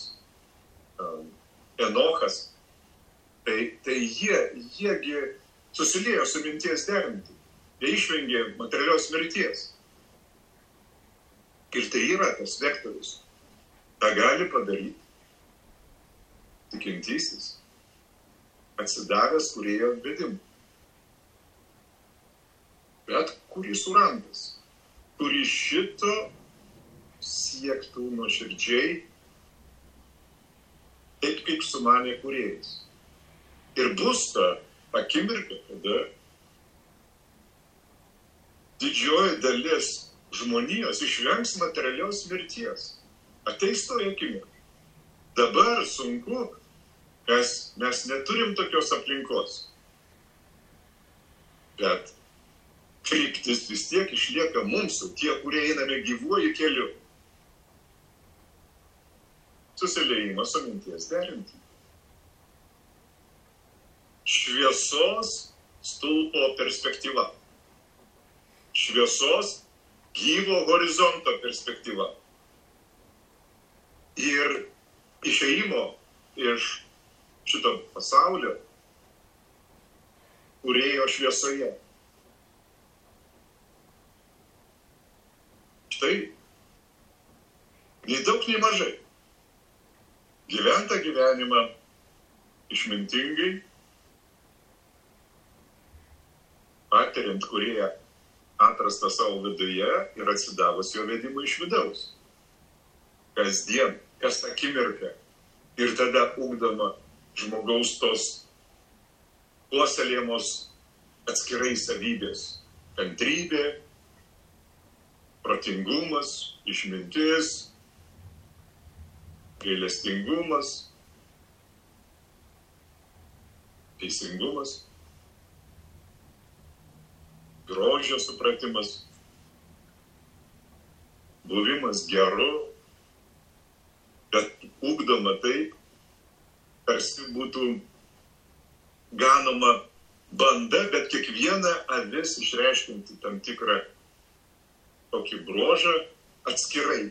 Enochas, tai jiegi susiliejo su minties derintojai. jie išvengė materialios mirties. Ir tai yra tas vektorius. Ta gali padaryti tikintysis, atsidavęs kūrėjo vedimui. Bet kuris surandas, kuris šito siektų nuoširdžiai, taip kaip sumanė kūrėjas. Ir bus ta akimirka, kada didžioji dalis žmonijos išvengs materialios mirties. Ateis toje akimirka. Dabar sunku, nes mes neturim tokios aplinkos. Bet kryptis vis tiek išlieka mums, tie, kurie einame gyvuoju keliu. Susiliejimas su minties derinti. Šviesos stulpo perspektyva. Šviesos gyvo horizonto perspektyva. Ir išėjimo iš šito pasaulio kūrėjo šviesoje. Štai, nei daug, nei mažai. Gyventa gyvenimą išmintingai, patiriant kūrėją atrastą savo viduje ir atsidavus jo vedimui iš vidaus. Kasdien, kas akimirka. Ir tada ugdoma žmogaus tos puoselėjamos atskirai savybės. Kantrybė, protingumas, išmintis, gailestingumas, teisingumas, grožio supratimas, buvimas geru, bet ugdoma taip, tarsi būtų ganoma banda, bet kiekviena avis išreiškinti tam tikrą tokį bruožą atskirai.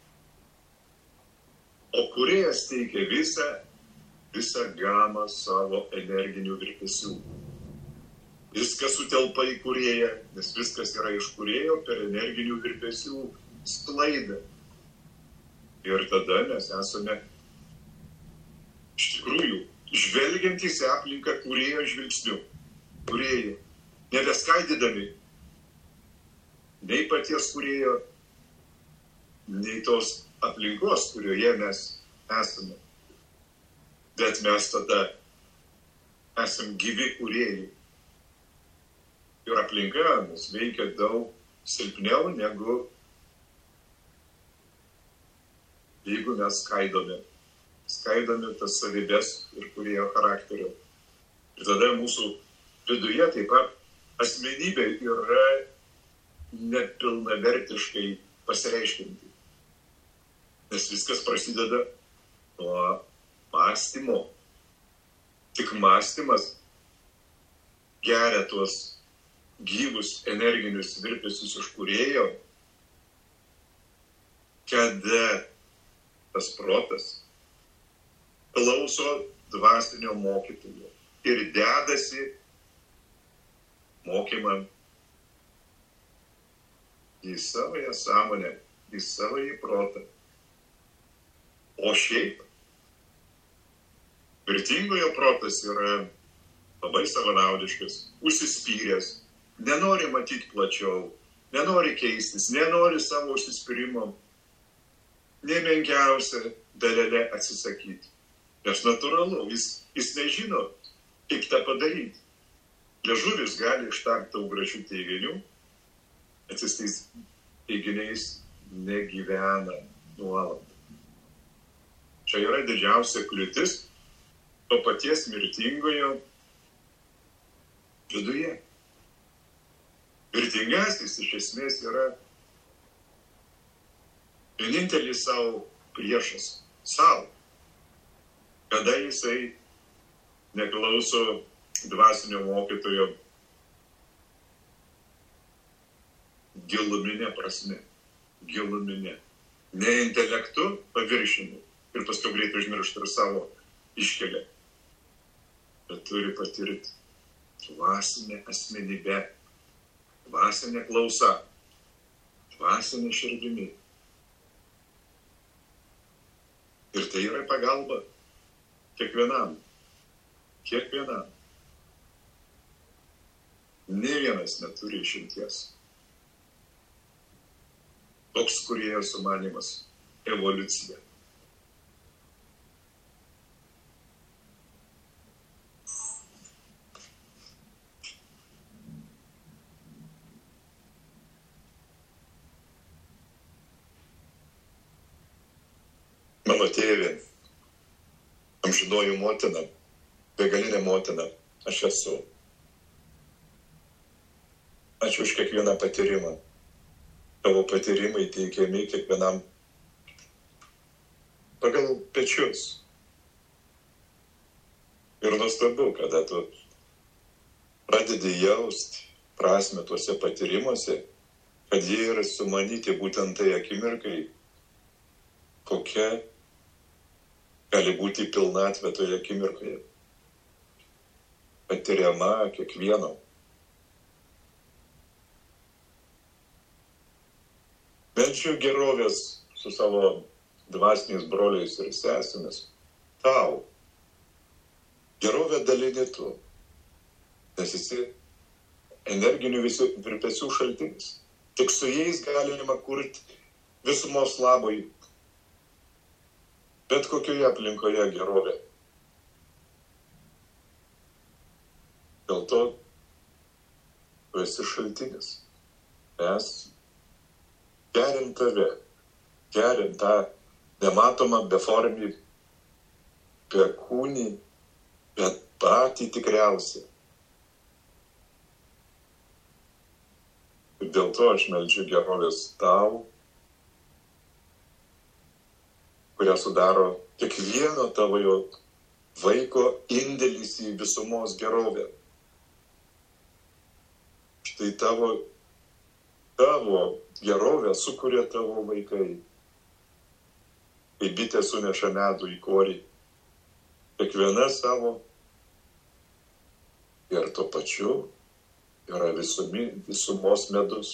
O kūrėjas teikia visą gamą savo energinių virpesių. Viskas sutelpa į kūrėją, nes viskas yra iš kūrėjo per energinių virpesių sklaidą. Ir tada mes esame iš tikrųjų žvelgiantys į aplinką kūrėjo žvilgsniu. Kūrėjo, nebeskaidydami nei paties kūrėjo, nei tos aplinkos, kurioje mes esame. Bet mes tada esame gyvi kūrėjai. Ir aplinka mus veikia daug silpniau, negu jeigu mes skaidome tas savybės ir kūrėjo charakterio. Ir tada mūsų viduje taip pat asmenybė yra nepilnavertiškai pasireiškinti. Nes viskas prasideda nuo mąstymo. Tik mąstymas geria tuos gyvus energinius virpesius iš kūrėjo, kada tas protas klauso dvasinio mokytojo ir dedasi mokymą į savąją sąmonę, į savąjį protą. O šiaip, mirtingojo protas yra labai savanaudiškas, užsispyręs, nenori matyti plačiau, nenori keistis, nenori savo užsispyrimo nei menkiausią dalelę atsisakyti. Nes natūralu, jis nežino, kaip tą padaryti. Liežuvis gali ištarti daug gražių teiginių, bet jis tais teiginiais negyvena nuolat. Čia yra didžiausia kliūtis to paties mirtingojo viduje. Mirtingasis iš esmės yra vienintelis savo priešas, savo, kada jisai neklauso dvasinio mokytojo giluminė prasme, giluminė, ne intelektu paviršiniu ir paskui greitai užmiršti ir savo iškelę, bet turi patirti dvasinę asmenybę, dvasinė klausa, dvasinė širdimi. Ir tai yra pagalba kiekvienam. Kiekvienam. Nė vienas neturi išimties. Toks kūrėjo sumanymas - evoliucija. Mano tėvė, amžinoji motina, begalinė motina, aš esu. Ačiū už kiekvieną patyrimą. Tavo patyrimai teikiami kiekvienam pagal pečius. Ir nuostabu, kada tu pradedi jausti prasmę tuose patyrimuose, kad jie yra sumanyti būtent tai akimirkai, kokia gali būti pilnatvė toje akimirkoje. Patiriama kiekvieno. Meldžiu gerovės su savo dvasiniais broliais ir sesėmis. Tau. Gerovę dalini tu. Nes esi energinių visų virpesių šaltinis. Tik su jais galima kurti visumos labui. Bet kokioje aplinkoje gerovė. Dėl to tu esi šaltinis. Mes gerim tave, gerim tą nematomą beformį, bekūnį, bet patį tikriausią. Ir dėl to aš meldžiu gerovės tau, kurią sudaro kiekvieno tavo vaiko indėlis į visumos gerovę. Štai tavo gerovę sukuria tavo vaikai. Kai bitė suneša medų į korį, kiekviena savo ir tuo pačiu yra visumos medus.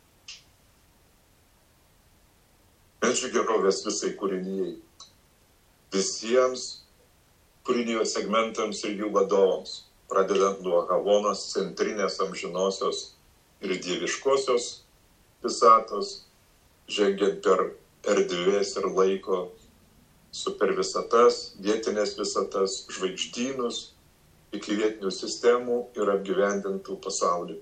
Meldžiu gerovės visai kūrinijai, visiems kūrinijo segmentams ir jų vadovams, pradedant nuo Havonos centrinės amžinosios ir dieviškosios visatos, žengiant per erdvės ir laiko super visatas, vietinės visatas, žvaigždynus, iki vietinių sistemų ir apgyvendintų pasaulių.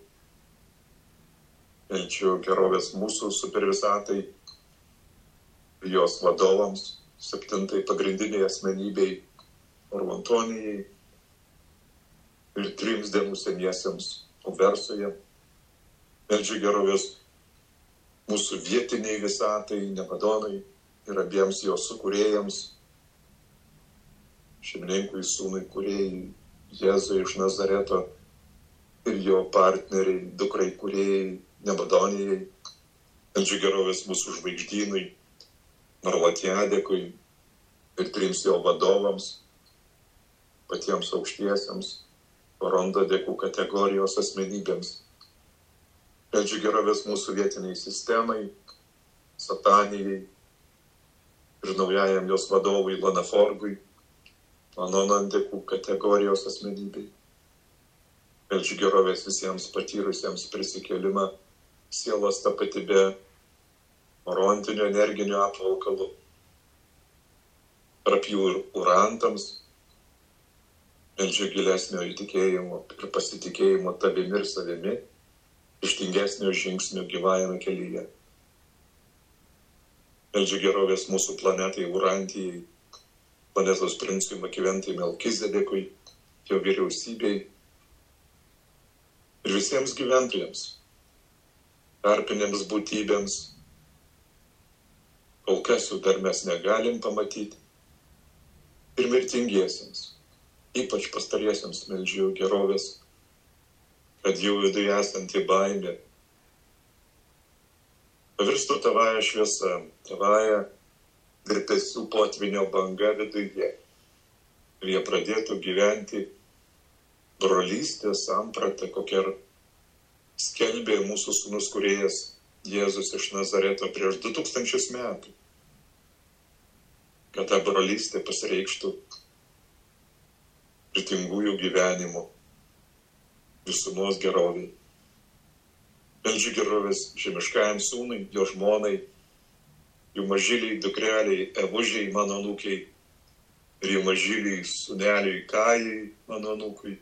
Meldžiu gerovės mūsų super visatai, jos vadovams, 7 pagrindiniai asmenybei, Ormontonijai ir 3 dienų seniesiems Uversoje. Meldžiu gerovės mūsų vietiniai visatai, Nebadonai ir abiems jos sukūrėjams, šeimininkui, sūnui, kūrėjai, Jėzui iš Nazareto ir jo partneriai, dukrai kūrėjai, Nebadonijai. Meldžiu gerovės mūsų žvaigždynui, Marlatjadekui ir 3 jo vadovams, patiems aukštiesiems, Rondadekų kategorijos asmenybėms. Meldžiu gerovės mūsų vietiniai sistemai, Satanijai ir naujajam jos vadovui Lanaforgui, Manonandekų kategorijos asmenybei. Meldžiu gerovės visiems patyrusiems prisikėlimą sielos tapatybę, morontinio energinio apvalkalu, tarp jų ir urantams. Meldžiu gilesnio įtikėjimo ir pasitikėjimo tavimi ir savimi, ryžtingesnio žingsnio gyvajame kelyje. Meldžiu gerovės mūsų planetai Urantijai, planetos princui Makiventai Melkizedekui, jo vyriausybei ir visiems gyventojams, tarpinėms būtybėms, kol kas jų dar mes negalim pamatyti, ir mirtingiesiems, ypač pastariesiems meldžiu gerovės, kad jų viduje esanti baimė pavirstų tavąją šviesą, tavąją virpesių potvinio banga viduje. Ir jie pradėtų gyventi brolystės sampratą, kokia skelbė mūsų sūnus kūrėjas Jėzus iš Nazareto prieš 2000 metų, kad ta brolystė pasireikštų turtingųjų gyvenimo visumos gerovė. Meldžiu gerovės žemiškajam sūnui, jo žmonai, jų mažyliai dukreliai, Evužiai, mano anūkiai, ir jų mažyliai sūneliai Kajai, mano anūkui.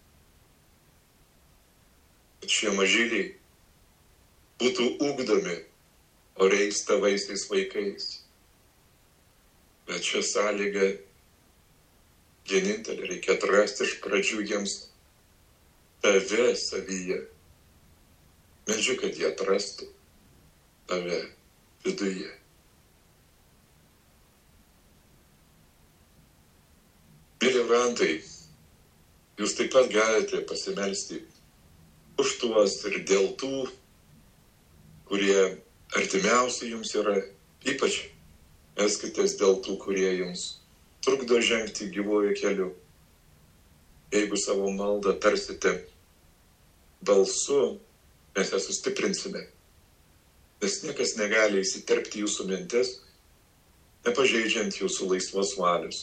Kad šie mažyliai būtų ugdomi oriais tavaisiais vaikais. Bet šią sąlygą vienintelį reikia atrasti iš pradžių jiems tave savyje. Meldžiu, kad jie atrastų tave viduje. Mėly rantai, jūs taip pat galite pasimelsti už tuos ir dėl tų, kurie artimiausi jums yra, ypač melskitės dėl tų, kurie jums trukdo žengti gyvuoju keliu. Jeigu savo maldą tarsite balsu, mes ją sustiprinsime, nes niekas negali įsiterpti jūsų mintis, nepažeidžiant jūsų laisvos valios.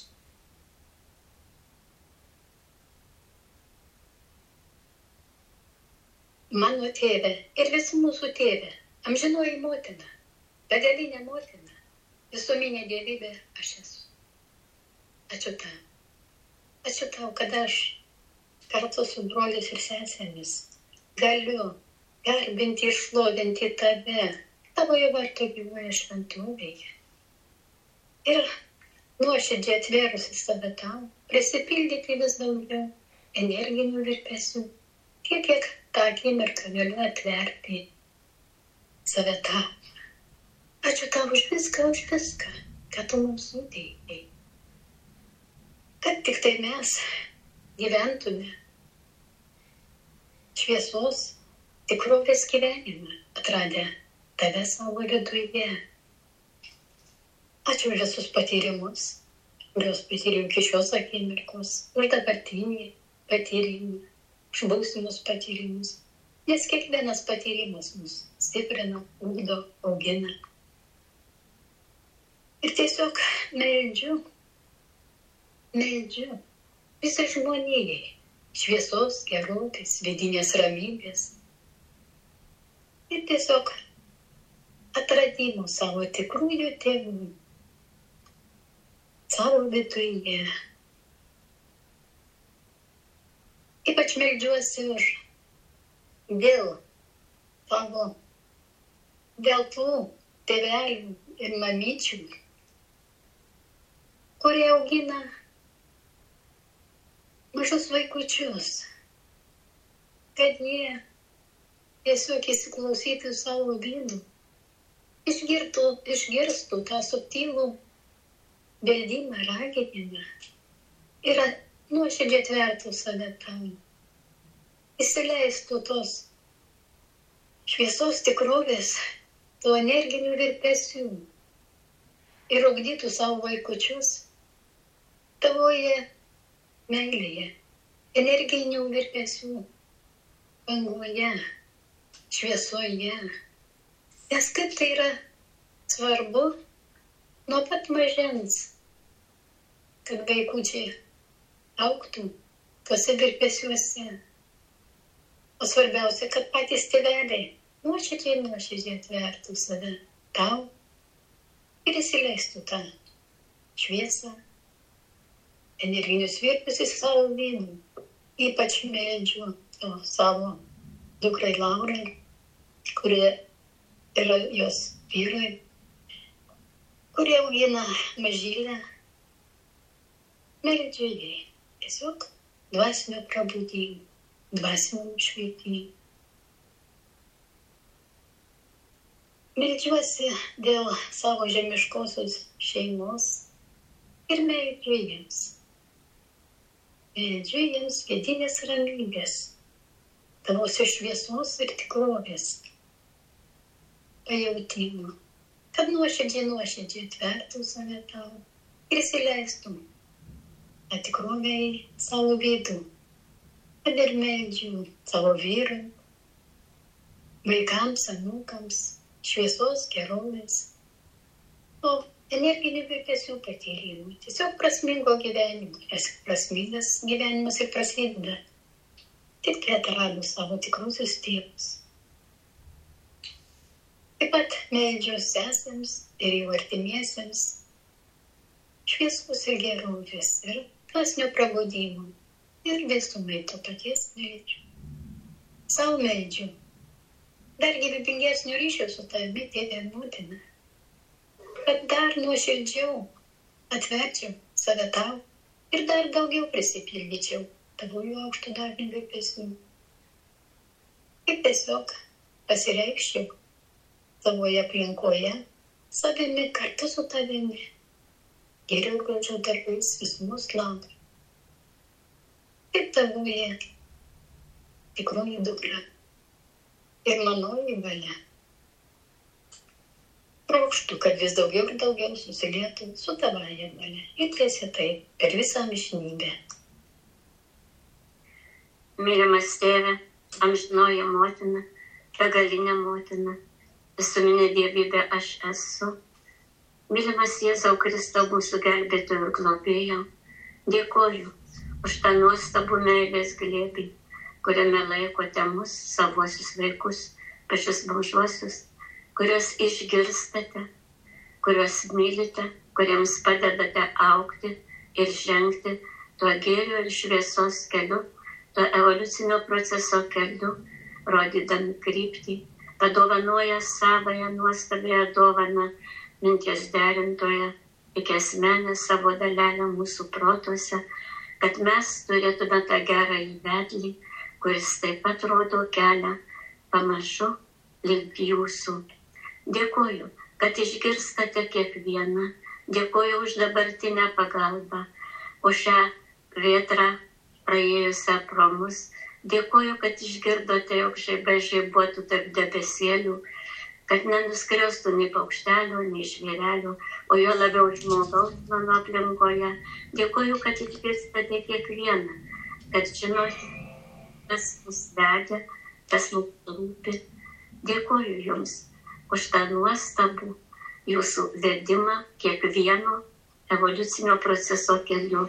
Mano tėve ir visų mūsų tėve, amžinoji motina, begalinė motina, visuminė dievybė aš esu. Ačiū tau. Ačiū tau, kad aš kartu su broliais ir sesėmis galiu garbinti ir šlovinti tave, tavoje vardo gyvoje šventovėje. Ir nuoširdžiai atvėrusi save tau, prisipildyti vis daugiau energinių virpesių, kiek tą akimirką galiu atverti save tau. Ačiū tau už viską, ką tu mums suteikei. Kad tik tai mes gyventume šviesos, tikrovės gyvenimą, atradę tave savo viduje. Ačiū už visus patyrimus, kuriuos patyriau iki šios akimirkos, už dabartinį patyrimą, už būsimus patyrimus, nes kiekvienas patyrimas mus stiprina, ugdo, augina. Ir tiesiog meldžiu visai žmonijai šviesos, gerovės, vidinės ramybės ir tiesiog atradimo savo tikrųjų tėvų, savo viduje. Ypač meldžiuosi dėl tų tėvelių ir mamyčių, kurie augina mažus vaikučius, kad jie tiesiog įsiklausytų savo vidų, išgirstų tą subtilų beldimą, raginimą ir nuoširdžiai atvertų save tam, įsileistų tos šviesos tikrovės, tų energinių virpesių ir ugdytų savo vaikučius tavoje meilėje, energinių virpesių, bangoje, šviesoje. Nes kaip tai yra svarbu nuo pat mažens, kad vaikučiai augtų tuose virpesiuose. O svarbiausia, kad patys tėveliai nuoširdžiai atvertų save tau ir įsileistų tą šviesą, energinius virpesius savo vidų. Ypač meldžiu savo dukrai Laurai, kurie yra jos vyrai, kurie augina mažylę. Meldžiu jai tiesiog dvasinio prabudimo, dvasinio nušvietimo. Meldžiuosi dėl savo žemiškosios šeimos ir meldžiu jiems. Meldžiu jiems vidinės ramybės, tavosios šviesos ir tikrovės pajautimo, kad nuoširdžiai atvertų save tau ir įsileistum tą tikrovę į savo vidų. Kad ir meldžiu savo vyrui, vaikams, anūkams, šviesos, gerovės, o energinių virpesių patyrimų, tiesiog prasmingo gyvenimo, nes prasmingas gyvenimas ir prasideda tik kai atradus savo tikrusius tėvus. Taip pat meldžiu sesėms ir jų artimiesiems šviesos ir gerovės ir dvasinio prabudimo ir visumai to paties meldžiu. Sau meldžiu dar gyvybingesnio ryšio su tavimi, Tėve ir Motina, kad dar nuoširdžiau atverčiau save tau ir dar daugiau prisipildyčiau tavųjų aukšto dažnių virpesių. Ir tiesiog pasireikščiau savoje aplinkoje, savimi kartu su tavimi, gėrio ir grožio darbais visumos labui. Ir tavoje tikroji dukra ir manoji valia. Trokštu, kad vis daugiau ir daugiau susilietų su tavaja valia ir teisėtai per visą amžinybę. Mylimas Tėve, amžinoji Motina, begalinė Motina, visuminė dievybė aš esu. Mylimas Jėzau Kristau, mūsų gelbėtojau ir globėjau, dėkoju už tą nuostabų meilės glėbį, kuriame laikote mus, savuosius vaikus, pačius mažuosius, kuriuos išgirstate, kuriuos mylite, kuriems padedate augti ir žengti tuo gėrio ir šviesos keliu, tuo evoliucinio proceso keliu, rodydami kryptį, padovanoja savąją nuostabiąją dovaną minties derintoje, iki asmenę savo dalelę mūsų protuose, kad mes turėtume tą gerąjį vedlį, kuris taip pat rodo kelią pamažu link jūsų. Dėkoju, kad išgirstate kiekvieną, dėkoju už dabartinę pagalbą, už šią vėtrą praėjusią pro mus. Dėkoju, kad išgirdote, jog žaibai žaibuotų tarp debesėlių, kad nenuskriaustų nei paukštelio, nei žvėrelio, o jo labiau žmogaus mano aplinkoje. Dėkoju, kad išgirstate kiekvieną, kad žinote, kas mus vedė, kas mums rūpi. Dėkoju Jums už tą nuostabų Jūsų vedimą kiekvieno evoliucinio proceso keliu.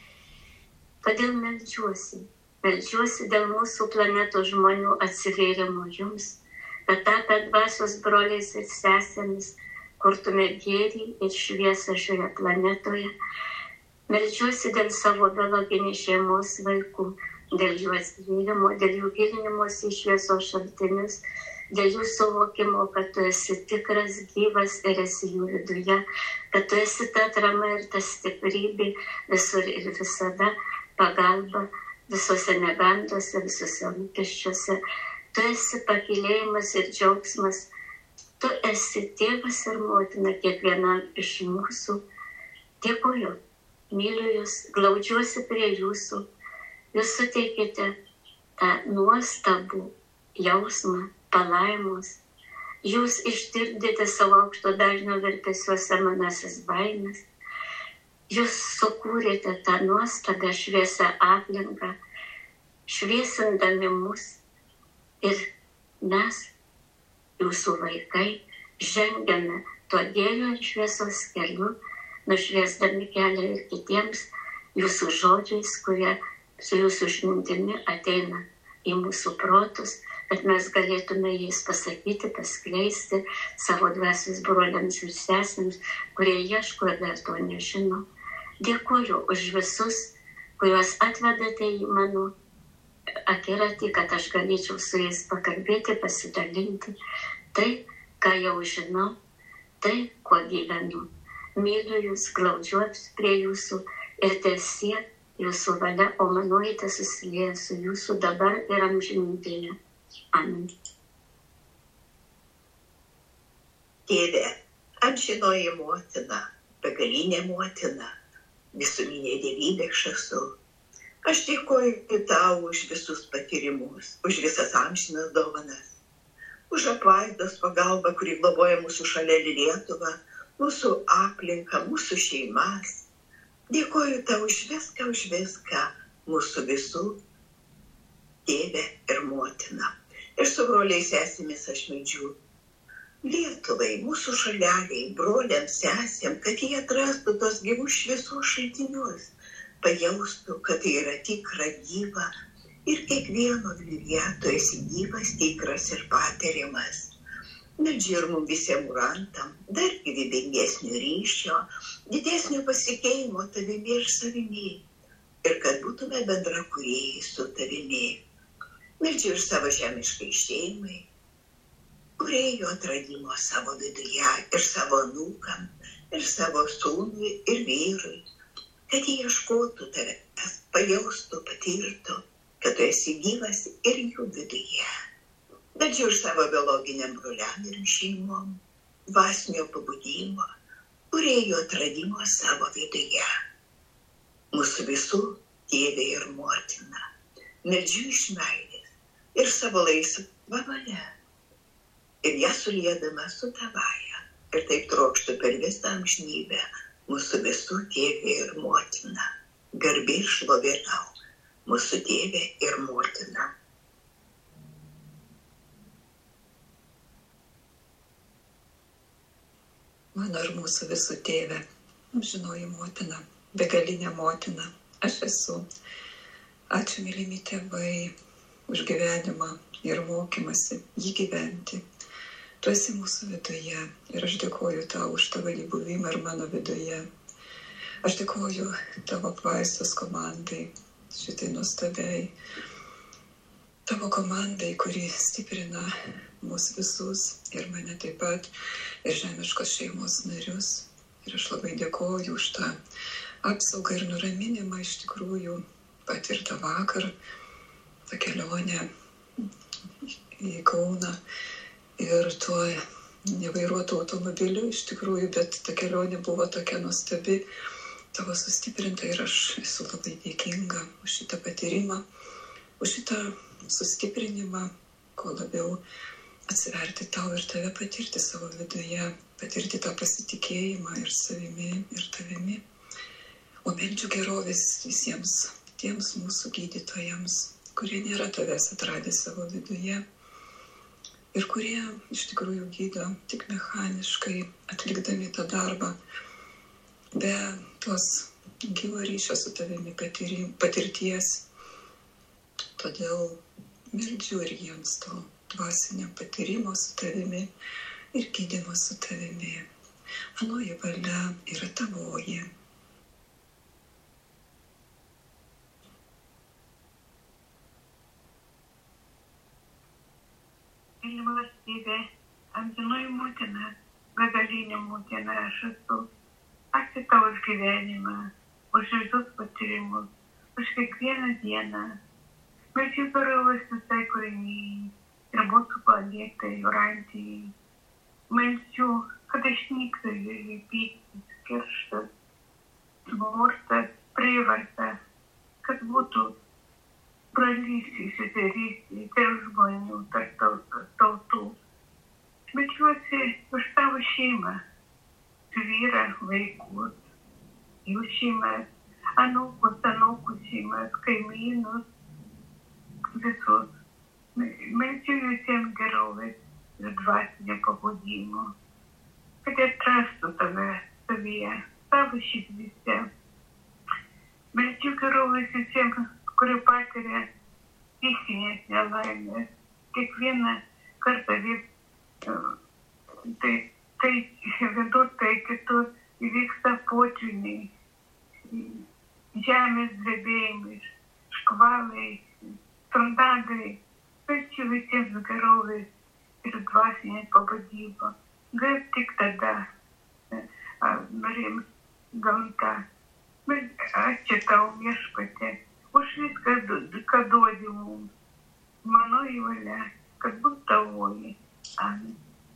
Todėl meldžiuosi dėl mūsų planetos žmonių atsivėrimo Jums, kad tapę dvasios broliais ir sesėmis kurtume gėrį ir šviesą šioje planetoje. Meldžiuosi dėl savo biologinės šeimos vaikų, dėl jų atsivėrimo, dėl jų gilinimosi į šviesos šaltinius, dėl jų suvokimo, kad tu esi tikras, gyvas ir esi jų viduje, kad tu esi ta atrama ir ta stiprybė visur ir visada, pagalba visose neganduose, visose rūpesčiuose. Tu esi pakylėjimas ir džiaugsmas. Tu esi tėvas ir motina kiekvienam iš mūsų. Dėkoju, myliu Jūs, glaudžiuosi prie Jūsų. Jūs suteikite tą nuostabų jausmą, palaimos. Jūs ištirpdėte savo aukšto dažnio virpesiuose manasis baimės. Jūs sukūrėte tą nuostabią šviesią aplinką, šviesindami mus ir mes, Jūsų vaikai, žengiame tuo gėrio ir šviesos keliu, nušviesdami kelią ir kitiems Jūsų žodžiais, kurie su Jūsų išmintimi ateina į mūsų protus, kad mes galėtume jais pasakyti, paskleisti savo dvasios broliams ir sesėms, kurie ieško ir dar to nežino. Dėkoju už visus, kuriuos atvedate į mano akiratį, kad aš galėčiau su jais pakalbėti, pasidalinti. Tai, ką jau žinau, tai, kuo gyvenu. Myliu Jūs, glaudžiuosi prie Jūsų ir teesie Jūsų valia, o manoji tesusilieja su Jūsų dabar ir amžinybėje. Amen. Tėve, amžinoji Motina, begalinė Motina, visuminė dievybė aš esu. Aš dėkoju Tau už visus patyrimus, už visas amžinas dovanas, už apvaizdos pagalbą, kuri globoja mūsų šalia Lietuvą, mūsų aplinką, mūsų šeimas. Dėkoju Tau už viską, mūsų visų Tėve ir Motina. ir su broliais sesėmis aš meldžiu. Lietuvai, mūsų šaleliai, broliams, sesėm, kad jie atrastų tos gyvų šviesos šaltinius, pajaustų, kad tai yra tikra, gyva ir kiekvieno vietoje esi gyvas, tikras ir patiriamas. Meldžiu ir mums visiems murantam dar gyvybingesnio ryšio, didesnio pasikeimo tavimi ir savimi ir kad būtume bendra kūrėjai su tavimi. Meldžiu ir savo žemiškai šeimai, kūrėjo atradimo savo viduje ir savo anūkam, ir savo sūnui ir vyrui, kad jie ieškotų tavęs, pajaustų, patirtų, kad tu esi gyvas ir jų viduje. Meldžiu ir savo biologiniam broliam ir šeimom, dvasinio pabudimo, kūrėjo atradimo savo viduje. Mūsų visų tėvė ir motina, meldžiu iš meilės ir savo laisvą valią. Ir ją suliedama su tavaja. Ir taip trokštų per visą amžinybę mūsų visų tėvė ir motina. Garbė ir šlovė tau, mūsų tėvė ir motina. Mano ir mūsų visų tėvė, amžinoji motina, begalinė motina, aš esu. Ačiū, mylimi tėvai, už gyvenimą ir mokymasi jį gyventi. Tu esi mūsų viduje ir aš dėkoju tau už tavo buvimą ir mano viduje. Aš dėkoju tavo apvaizdos komandai, šitai nuostabiai. Tavo komandai, kuri stiprina mūsų visus ir mane taip pat, ir žemiškos šeimos narius. Ir aš labai dėkoju už tą apsaugą ir nuraminimą iš tikrųjų patirtą vakar. Ta kelionė į Kauną ir tuo nevairuotų automobiliu iš tikrųjų, bet ta kelionė buvo tokia nuostabi, tavo sustiprinta ir aš esu labai dėkinga už šitą patyrimą, už šitą sustiprinimą, kuo labiau atsiverti tau ir tave patirti savo viduje, patirti tą pasitikėjimą ir savimi, ir tavimi. O meldžiu gerovės visiems tiems mūsų gydytojams, kurie nėra tavęs atradę savo viduje ir kurie iš tikrųjų gydo tik mechaniškai, atlikdami tą darbą, be tos gyvo ryšio su tavimi patirties. Todėl meldžiu ir jiems to dvasinio patyrimo su tavimi ir gydymo su tavimi. Anoji valia yra tavoji. Mylimas tėve, amžinoji motina, begalinė motina aš esu. Ačiū tau už gyvenimą, už visus patyrimus, už kiekvieną dieną. Meldžiu gerovės visai kūriniai ir mūsų planetai, Jūrantijai. Meldžiu, kad išnyktų joje pyktis, kerštas, smurtas, prievarta, kad būtų brolystė, seserystė tarp žmonių, tarp tautų. Meldžiuosi už tavo šeimą, vyrą, vaikus, jų šeimas, anūkus, anūkų šeimas, kaimynus, visus. Meldžiu visiems gerovės ir dvasinio pabudimo, kad atrastų tave savyje, savo širdyse. Meldžiu gerovės visiems, kurie patiria psichinės nelaimės. Kiekvieną kartą vis vienur tai kitur įvyksta potvyniai, žemės drebėjimai, škvalai, tornadai. Meldžiu visiems gerovės ir dvasinės pabudimo. Gal tik tada nurims gamta. Ačiū tau, viešpatie, už viską, ką duodi mums. Manoji valia, kad būtų tavoji. Amen.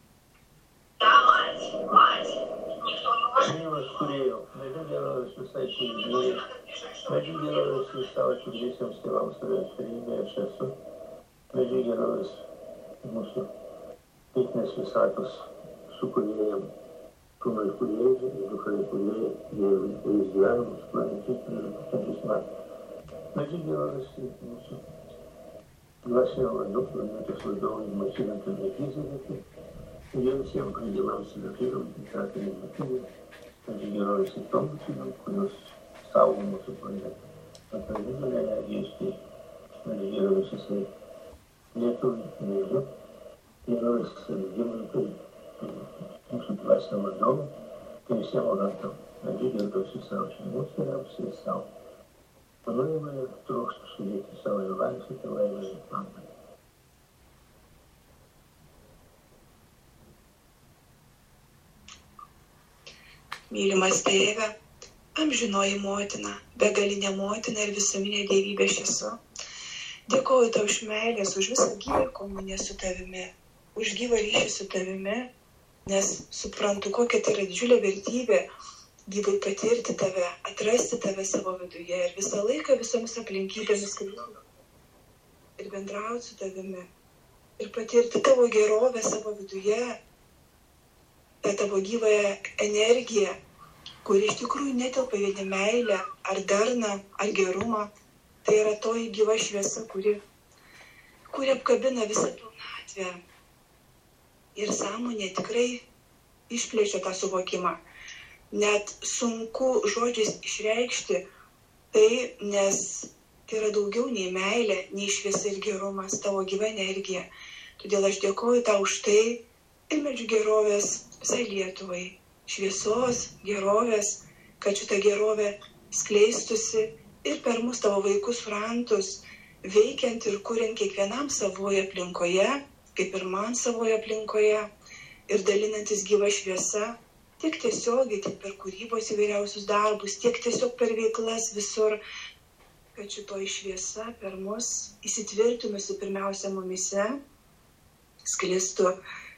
Милость курил, найди героев visai kūriniai, найди героев savo širdiesiems tėvams turėjimai aš esu, найди героев mūsų teikinės visatos sukūrėjim, kūnai kūrėjai ir dukrai kūrėjai, jais gyvena mūsų planetus prieš 2000 metų. Найди героев mūsų Dvasinio vardu, planetės vadovai, Mašinantą Melchizedekį, ir visiems angelams ir vyrams, įstatymų motyvų, gerovės ir tombučiam, kurios saugo mūsų planetą. Atradimą energijos, gerovės jisai lietuvių vėlių, gerovės gyventojų, mūsų dvasinio vadovų, tai visiems orantam. Gerovės į savo šeimos keliams ir savo. Panojimaje trokštų sudėti savo laisvę ir laimę ir pamatą. Mylimas Tėve, amžinoji motina, begalinė motina ir visuminė dievybė aš esu. Dėkoju tau už meilės, už visą gyvą komuniją su tavimi, už gyvą ryšį su tavimi, nes suprantu, kokia tai yra didžiulė vertybė gyvai patirti tave, atrasti tave savo viduje ir visą laiką visomis aplinkybėmis ir bendrauti su tavimi ir patirti tavo gerovę savo viduje, tą tavo gyvąją energiją, kuri iš tikrųjų netelpa vien į meilę, ar darną, ar gerumą. Tai yra toji gyva šviesa, kuri apkabina visą pilnatvę. Ir sąmonė tikrai išplečia tą suvokimą. Net sunku žodžiais išreikšti tai, nes tai yra daugiau nei meilė, nei šviesa ir gerumas, tavo gyva energija. Todėl aš dėkoju tau už tai ir meldžiu gerovės visai Lietuvai. Šviesos, gerovės, kad šitą gerovę skleistusi ir per mus tavo vaikus frantus, veikiant ir kuriant kiekvienam savoje aplinkoje, kaip ir man savoje aplinkoje, ir dalinantis gyva šviesa, tiek tiesiogiai, tiek per kūrybos įvairiausius darbus, tiek tiesiog per veiklas visur, kad šitoji šviesa per mus įsitvirtinusi pirmiausia mumise, sklistų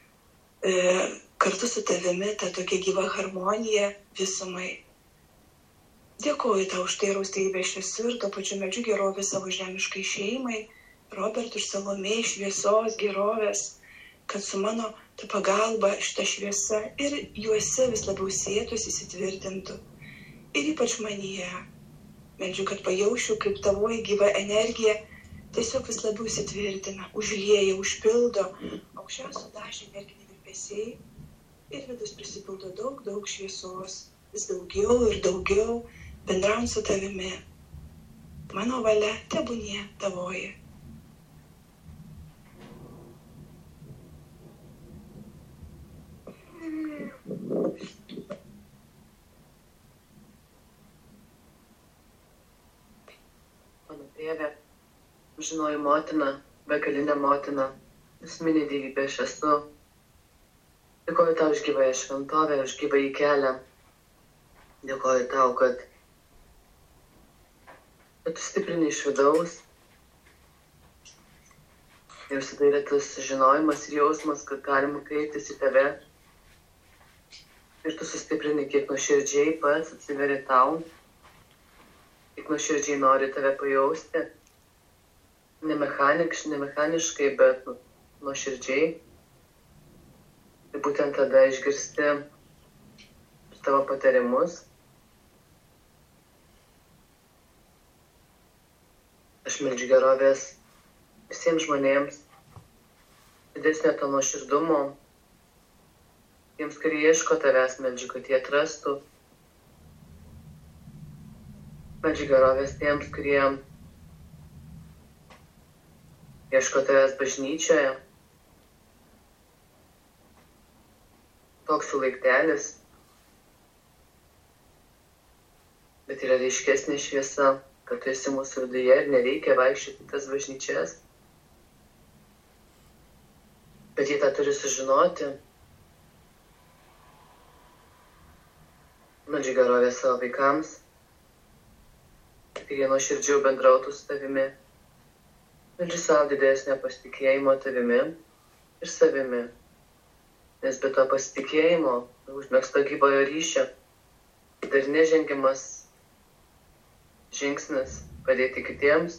kartu su tavimi ta tokia gyva harmonija visumai. Dėkoju tau už tai raustybę aš esu ir tuo pačiu meldžiu gerovę savo žemiškai šeimai, Robertui ir Salomėjai šviesos, gerovės, kad su mano ta pagalba šita šviesa ir juose vis labiau sėtųsi, įsitvirtintų. Ir ypač manyje. Meldžiu, kad pajaušiu, kaip tavoji gyva energija tiesiog vis labiau įsitvirtina, užlieja, užpildo aukščiausio dažnio energiniai virpesiai ir vidus prisipildo daug šviesos, vis daugiau ir daugiau bendraujant su tavimi. Mano valia tebūnie tavoji. Mano Tėve, amžinoji motina, begalinė motina, visuminė dievybė aš esu. Dėkoju tau už gyvąją šventovę, už gyvąjį kelią. Dėkoju tau, kad tu stiprini iš vidaus. Ir visada yra tas žinojimas ir jausmas, kad galima kreiptis į tave. Ir tu sustiprini, kiek nuoširdžiai pats atsiveri tau, kiek nuoširdžiai nori tave pajausti. Ne mechaniškai, bet nuoširdžiai. Ir būtent tada išgirsti tavo patarimus. Aš meldžiu gerovės visiems žmonėms, didesnio to nuoširdumo. Tiems, kurie ieško tavęs, meldžiu, kad jie atrastų. Meldžiu gerovės tiems, kurie ieško tavęs bažnyčioje. Toks jų laiptelis, bet yra ryškesnė šviesa, kad tu esi mūsų viduje ir nereikia vaikščioti tas bažnyčias. Bet jie tą turi sužinoti. Meldžiu gerovės savo vaikams, kad jie nuoširdžiau bendrautų su tavimi. Meldžiu savo didesnio pasitikėjimo tavimi ir savimi. Nes be to pasitikėjimo, užmegzto gyvojo ryšio, dar nežengiamas žingsnis padėti kitiems.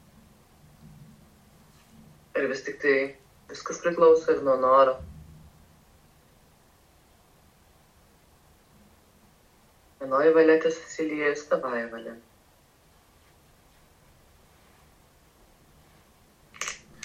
Ir vis tik tai viskas priklauso ir nuo noro. Vienoji valia susiliejus tavąja valia.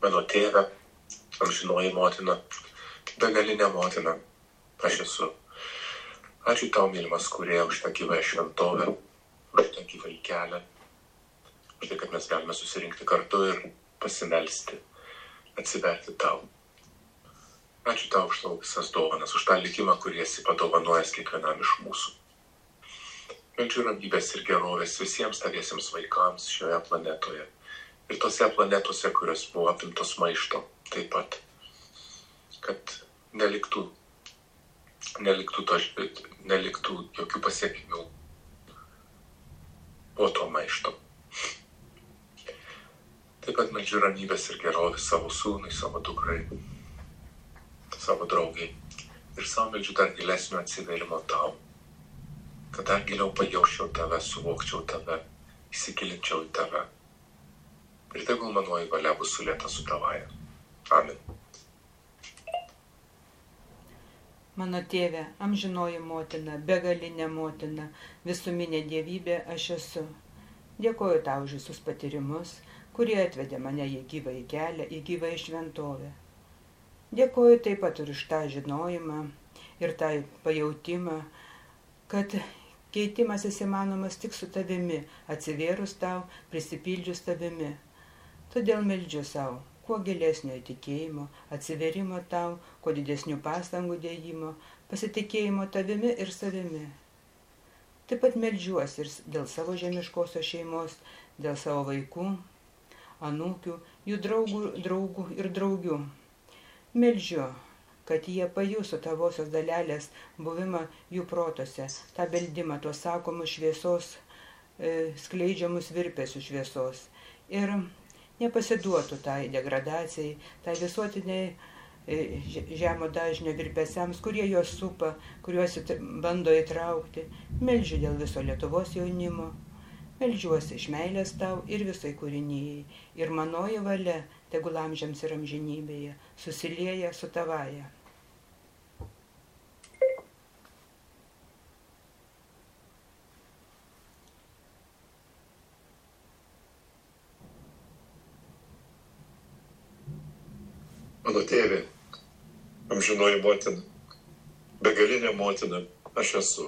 Mano tėve, amžinoji motina, begalinė motina, aš esu. Ačiū tau, mylimas Kūrėja, už tą gyvąją šventovę, už tą gyvąjį kelią, už tai, kad mes galime susirinkti kartu ir pasimelsti, atsiverti tau. Ačiū tau už tavo visas dovanas, už tą likimą, kurį esi padovanojęs kiekvienam iš mūsų. Meldžiu ramybės ir gerovės visiems taviesiems vaikams šioje planetoje ir tose planetose, kurios buvo apimtos maišto taip pat, kad neliktų jokių pasiekmių po to maišto. Taip pat meldžiu ramybės ir gerovės savo sūnui, savo dukrai, savo draugai ir savo meldžiu dar gilesnio atsiverimo tau, kad dar giliau pajausčiau tave, suvokčiau tave, įsigilinčiau į tave. Ir tegul manoji valia bus sulieta su tavaja. Amen. Mano tėve, amžinoji motina, begalinė motina, visuminė dievybė aš esu. Dėkoju tau už visus patyrimus, kurie atvedė mane į gyvąjį kelią, į gyvąjį šventovę. Dėkoju taip pat ir už tą žinojimą ir tą pajautimą, kad keitimasis įmanomas tik su tavimi, atsivėrus tau, prisipildžius tavimi. Todėl meldžiu savo kuo gilesnio įtikėjimo, atsiverimo tau, kuo didesnių pastangų dėjimo, pasitikėjimo tavimi ir savimi. Taip pat meldžiuosi ir dėl savo žemiškosios šeimos, dėl savo vaikų, anūkių, jų draugų ir draugių. Meldžiu, kad jie pajustų tavosios dalelės buvimą jų protose, tą beldimą, tuos sakomus šviesos, skleidžiamus virpesių šviesos. Ir nepasiduotų tai degradacijai, tai visuotiniai žemo dažnio virpesiams, kurie juos supa, kuriuos bando įtraukti. Meldžiu dėl viso Lietuvos jaunimo. Meldžiuosi iš meilės tau ir visai kūrinijai. Ir manoji valia, tegul amžiams ir amžinybėje, susilieja su tavaja. Mano tėvė, amžinoji motina, begalinė motina, aš esu.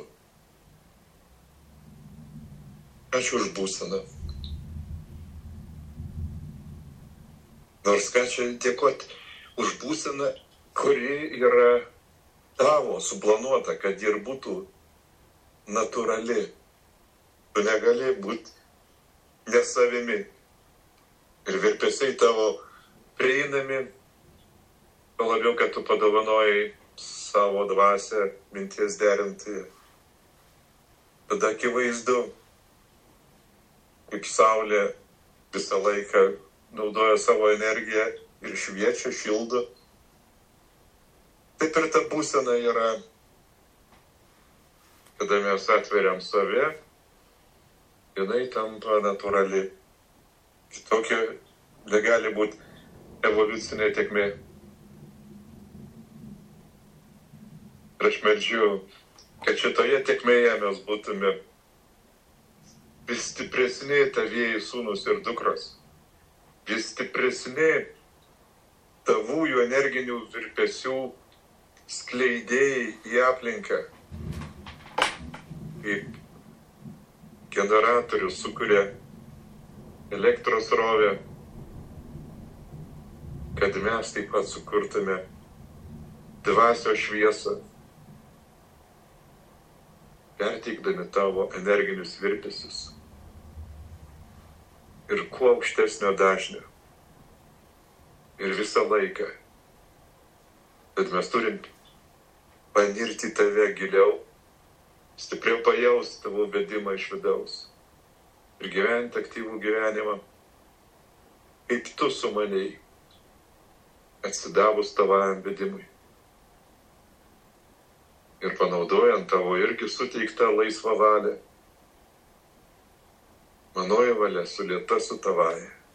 Ačiū už būseną. Nors ką čia dėkoti už būseną, kuri yra tavo suplanuota, kad ir būtų natūrali. Tu negali būti nesavimi. Ir virpesiai tavo prieinami, tuo labiau, kad tu padovanojai savo dvasią minties derinti. Tada akivaizdu, kaip saulė visą laiką naudoja savo energiją ir šviečia, šildo. Taip ir ta būsena yra, kada mes atveriam save, jinai tampa natūrali. Kitokia negali būti evoliucinė tėkmė. Ir aš meldžiu, kad šitoje tėkmėje mes būtume vis stipresni tavieji sūnus ir dukros, vis stipresni tavųjų energinių virpesių skleidėjai į aplinką, kaip generatorius sukuria elektros srovę, kad mes taip pat sukurtume dvasios šviesą, perteikdami tavo energinius virpesius ir kuo aukštesnio dažnio ir visą laiką. Bet mes turim panirti tave giliau, stipriau pajausti tavo vedimą iš vidaus ir gyventi aktyvų gyvenimą, kaip tu sumanei, atsidavus tavam vedimui. Ir panaudojant tavo irgi suteiktą laisvą valią, manoji valia sulieta su tavaja.